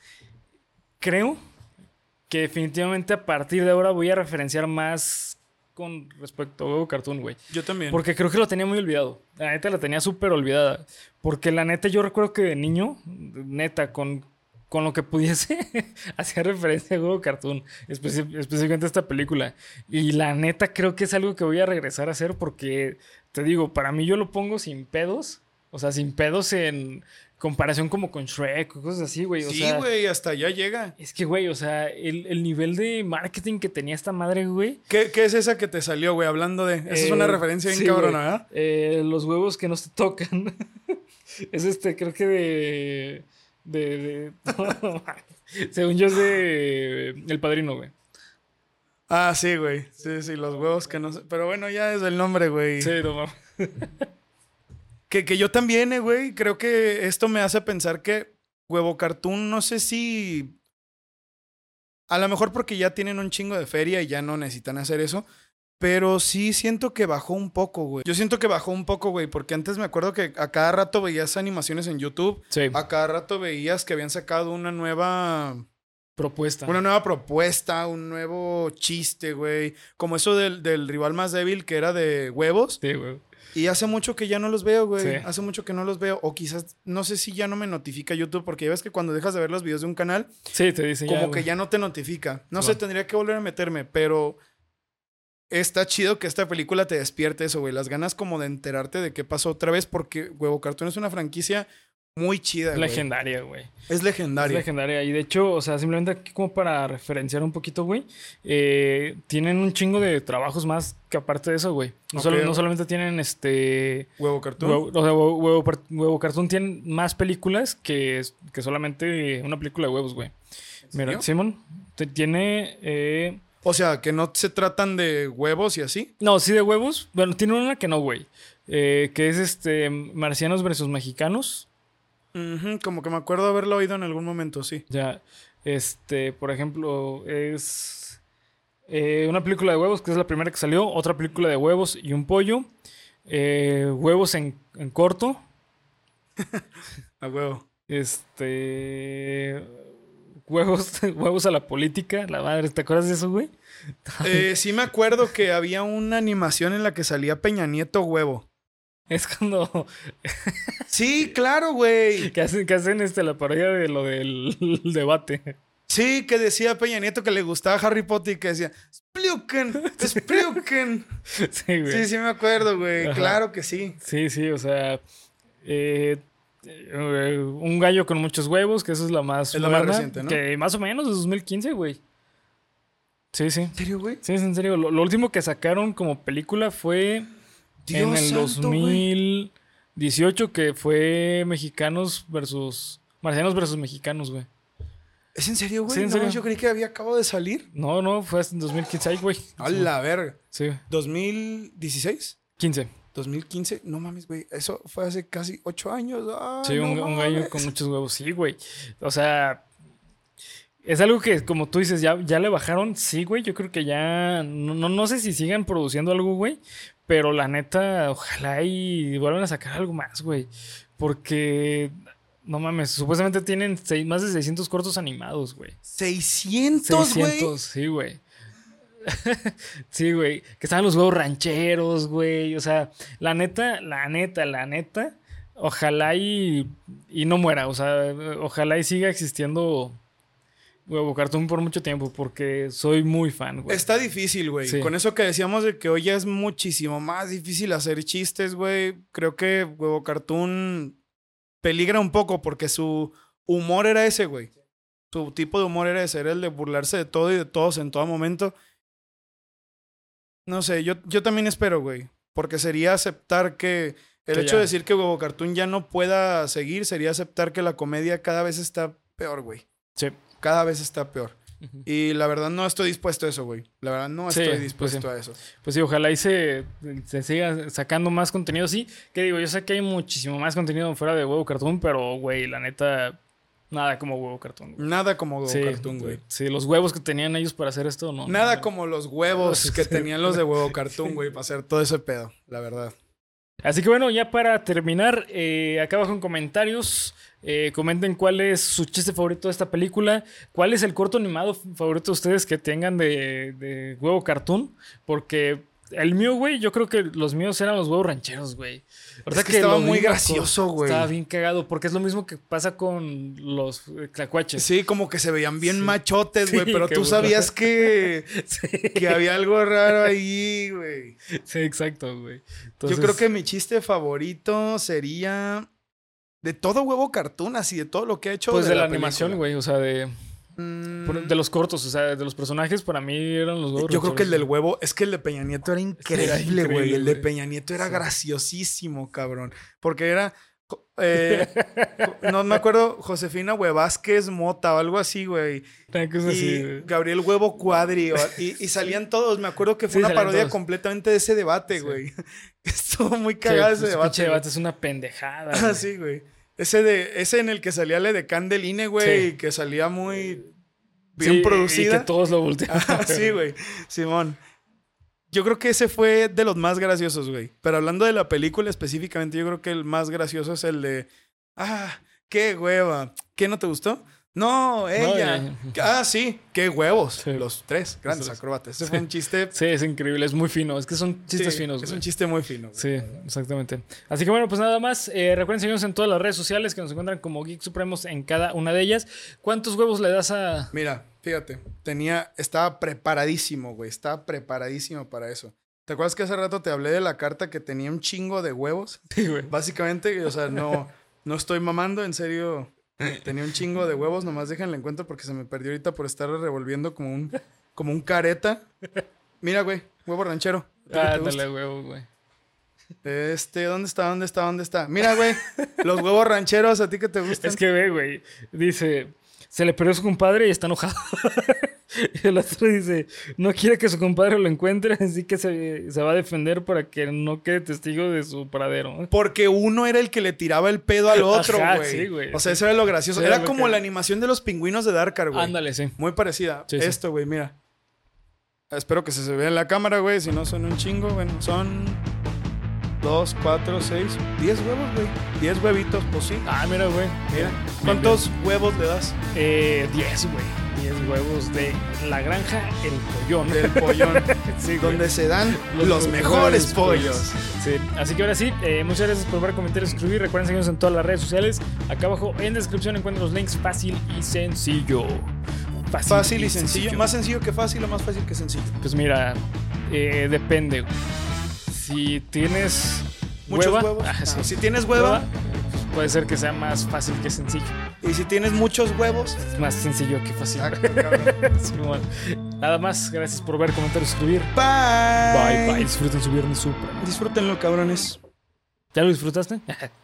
creo que definitivamente a partir de ahora voy a referenciar más con respecto a Huevo Cartoon, güey.
Yo también.
Porque creo que lo tenía muy olvidado. La neta la tenía súper olvidada. Porque la neta yo recuerdo que de niño, neta, con, con lo que pudiese, hacía referencia a Huevo Cartoon. Especi- específicamente a esta película. Y la neta creo que es algo que voy a regresar a hacer porque, te digo, para mí yo lo pongo sin pedos. O sea, sin pedos en comparación como con Shrek o cosas así, güey. O
Sí,
sea,
güey, hasta allá llega.
es que, güey, o sea, el, el nivel de marketing que tenía esta madre, güey.
¿Qué, qué es esa que te salió, güey? Hablando de... Esa es una
Eh,
referencia bien
sí,
cabrona,
güey.
¿verdad?
Eh, los huevos que no se tocan. Es este, creo que de. De. de no, según yo es de. El Padrino, güey.
Ah, sí, güey. Sí, sí, los huevos que no sé. Pero bueno, ya es el nombre, güey.
Sí, no mames.
Que, que yo también, eh, güey. Creo que esto me hace pensar que Huevo Cartoon, no sé si... A lo mejor porque ya tienen un chingo de feria y ya no necesitan hacer eso. Pero sí siento que bajó un poco, güey. Yo siento que bajó un poco, güey. Porque antes me acuerdo que a cada rato veías animaciones en YouTube.
Sí.
A cada rato veías que habían sacado una nueva...
Propuesta.
Una nueva propuesta, un nuevo chiste, güey. Como eso del, del rival más débil que era de huevos.
Sí, güey.
Y hace mucho que ya no los veo, güey.
Sí.
Hace mucho que no los veo. O quizás, no sé si ya no me notifica YouTube. Porque ya ves que cuando dejas de ver los videos de un canal,
Sí, te dice
como
ya,
que
güey.
ya no te notifica. No
No.
sé, tendría que volver a meterme. Pero está chido que esta película te despierte eso, güey. Las ganas como de enterarte de qué pasó otra vez. Porque Huevo Cartoon es una franquicia muy chida, güey.
Legendaria, güey.
Es
Es
legendaria.
legendaria. Y de hecho, o sea, simplemente aquí como para referenciar un poquito, güey. eh, tienen un chingo de trabajos más que aparte de eso, güey. No,
Ok,
solo- no
güey.
solamente tienen este.
Huevo Cartoon.
Huevo, o sea, huevo, huevo par- Huevo Cartoon tiene más películas que, que solamente una película de huevos, güey. Mira,
serio?
Simón te- tiene. eh,
O sea, que no se tratan de huevos y así.
no, sí de huevos. Bueno, tiene una que no, güey. eh, que es este. Marcianos versus Mexicanos.
Ujú, como que me acuerdo haberlo oído en algún momento, sí.
Ya. Este, por ejemplo, es. eh, una película de huevos, que es la primera que salió. Otra película de huevos y un pollo. eh, huevos en, en corto.
A huevo.
Este. Huevos, huevos a la política. La madre, ¿te acuerdas de eso, güey?
Eh, sí me acuerdo que había una animación en la que salía Peña Nieto huevo.
Es cuando.
Sí, claro, güey.
Que hacen, que hacen este, la parodia de lo del debate.
Sí, que decía Peña Nieto que le gustaba Harry Potter y que decía Spluken, Spluken.
Sí, güey.
Sí, sí me acuerdo, güey.
Ajá.
Claro que sí.
Sí, sí, o sea. eh, eh, un gallo con muchos huevos, que esa es la más.
Es la más
moderna,
reciente, ¿no?
Que más o menos de dos mil quince, güey. Sí, sí.
¿En serio, güey?
Sí, es en serio. Lo, lo último que sacaron como película fue
Dios
en el
santo, güey.
dos mil dieciocho, que fue Mexicanos versus. Marcianos versus Mexicanos, güey.
¿Es en serio, güey?
Sí, en
No,
serio.
yo creí que había acabado de salir.
No, no, fue hasta en dos mil quince, ay, güey.
A la verga.
Sí,
¿dos mil dieciséis?
quince.
¿dos mil quince? No mames, güey. Eso fue hace casi ocho años. Ay,
Sí, un,
no
un gallo
mames.
con muchos huevos. Sí, güey. O sea, es algo que, como tú dices, ya, ya le bajaron. Sí, güey. Yo creo que ya. No, no, no sé si sigan produciendo algo, güey. Pero la neta, ojalá y vuelvan a sacar algo más, güey. Porque. No mames, supuestamente tienen seis- más de seiscientos cortos animados, güey.
¿seiscientos, güey?
seiscientos, sí, güey. Sí, güey. Que estaban los huevos rancheros, güey. O sea, la neta, la neta, la neta. Ojalá y, y no muera. O sea, ojalá y siga existiendo Huevo Cartoon por mucho tiempo. Porque soy muy fan, güey.
Está difícil, güey.
Sí.
Con eso que decíamos de que hoy ya es muchísimo más difícil hacer chistes, güey. Creo que Huevo Cartoon peligra un poco porque su humor era ese, güey. Su tipo de humor era ese, era el de burlarse de todo y de todos en todo momento. No sé, yo, yo también espero, güey. Porque sería aceptar que... El
Que
hecho
ya.
de decir que Huevo Cartoon ya no pueda seguir sería aceptar que la comedia cada vez está peor, güey.
Sí.
Cada vez está peor.
Ujú.
Y la verdad no estoy dispuesto a eso, güey. La verdad no
Sí,
estoy
pues
dispuesto
sí.
a eso.
Pues sí, ojalá y se, se siga sacando más contenido. Sí, que digo, yo sé que hay muchísimo más contenido fuera de Huevo Cartoon, pero, güey, la neta, nada como Huevo Cartoon, güey.
Nada como Huevo
Sí,
Cartoon, güey.
sí, los huevos que tenían ellos para hacer esto, no.
Nada
no.
como los huevos
Sí.
que tenían los de Huevo Cartoon, güey, para hacer todo ese pedo, la verdad.
Así que bueno, ya para terminar, eh, acá abajo en comentarios, eh, comenten cuál es su chiste favorito de esta película, cuál es el corto animado favorito de ustedes que tengan de, de Huevo Cartoon, porque el mío, güey, yo creo que los míos eran los huevos rancheros, güey.
Es que estaba
lo
muy
vi,
gracioso, güey.
Estaba bien cagado, porque es lo mismo que pasa con los eh, tlacuaches.
Sí, como que se veían bien
Sí.
machotes, güey,
Sí,
pero
qué
tú
burro.
sabías que,
Sí.
que había algo raro ahí, güey.
Sí, exacto, güey.
Yo
Entonces,
creo que mi chiste favorito sería de todo Huevo Cartoon, así de todo lo que ha hecho.
pues de, la,
película.
animación, güey, o sea, de,
Mm,
de los cortos, o sea, de los personajes, para mí eran los huevos
yo creo que el del
rancheros.
huevo, es que el de Peña Nieto era increíble,
increíble,
güey. El de
güey.
Peña Nieto era
Sí.
graciosísimo, cabrón. Porque era, eh, no me acuerdo, Josefina Huevásquez Mota o algo así, güey.
Una cosa así,
Y
güey.
Gabriel Huevo Cuadri. o- Y, y salían todos. Me acuerdo que fue
Sí,
una
salían
parodia
todos.
completamente de ese debate,
Sí.
güey. Estuvo muy
Sí,
cagado
pues,
ese
pinche
debate. güey.
debate es una pendejada.
Ah,
güey.
sí, güey. Ese, de, ese en el que salía la de Candeline, güey.
Sí.
Y que salía muy bien
Sí,
producida.
Y que todos lo volteaban.
Ah, sí, güey. Simón. Yo creo que ese fue de los más graciosos, güey. Pero hablando de la película específicamente, yo creo que el más gracioso es el de... Ah, qué hueva. ¿Qué no te gustó? No, ella.
ya.
Ah, sí. Qué huevos.
Sí.
Los tres grandes
tres.
acróbatas. Ese fue un chiste...
Sí, es increíble, es muy fino. Es que son chistes
sí,
finos,
Es
güey.
un chiste muy fino. güey.
Sí, exactamente. Así que bueno, pues nada más. Eh, recuerden seguirnos en todas las redes sociales que nos encuentran como Geek Supremos en cada una de ellas. ¿Cuántos huevos le das a...?
Mira, fíjate. Tenía... Estaba preparadísimo, güey. Estaba preparadísimo para eso. ¿Te acuerdas que hace rato te hablé de la carta que tenía un chingo de huevos?
Sí, güey.
Básicamente, o sea, no, no estoy mamando, en serio. Tenía un chingo de huevos, nomás déjenle encuentro porque se me perdió ahorita por estar revolviendo como un, como un careta. Mira, güey, huevo ranchero. ¿A ti qué te
Ah,
gusta?
dale huevos, güey.
Este, ¿dónde está? ¿Dónde está? ¿Dónde está? Mira, güey, los huevos rancheros, ¿a ti qué te gustan?
Es que ve, güey. Dice, se le perdió su compadre y está enojado. Y el otro dice, no quiere que su compadre lo encuentre, así que se, se va a defender para que no quede testigo de su paradero.
Porque uno era el que le tiraba el pedo al otro,
Ajá,
güey.
sí, güey.
O sea, eso era lo gracioso.
Sí,
era
era
como
muy
la
cagado.
animación de los pingüinos de Darkar, güey.
Ándale, sí.
Muy parecida.
Sí, sí.
Esto, güey, mira. Espero que se, se vea en la cámara, güey. Si no son un chingo, bueno, son dos, cuatro, seis, diez huevos, güey. Diez huevitos, pues sí.
Ah, mira, güey.
Mira.
Bien,
¿Cuántos huevos le das?
Eh, diez, güey. diez huevos de la granja El Pollón.
Del pollón.
Sí, güey.
Donde se dan los, mejores pollos.
Sí, así que ahora sí, eh, muchas gracias por ver, comentar y suscribir. Recuerden seguirnos en todas las redes sociales. Acá abajo en descripción encuentran los links fácil y sencillo. Fácil,
Fácil y sencillo. Más sencillo que fácil o más fácil que sencillo.
Pues mira, eh, depende. güey. Si tienes
Muchos
hueva,
huevos.
ah, sí.
Ah, si tienes hueva,
pues puede ser que sea más fácil que sencillo.
y si tienes muchos huevos.
Es más sencillo que fácil.
ah, cabrón.
Sí, bueno. Nada más, gracias por ver, comentar y suscribir.
Bye.
Bye, bye. Disfruten su viernes super.
Disfrútenlo, cabrones.
¿Ya lo disfrutaste?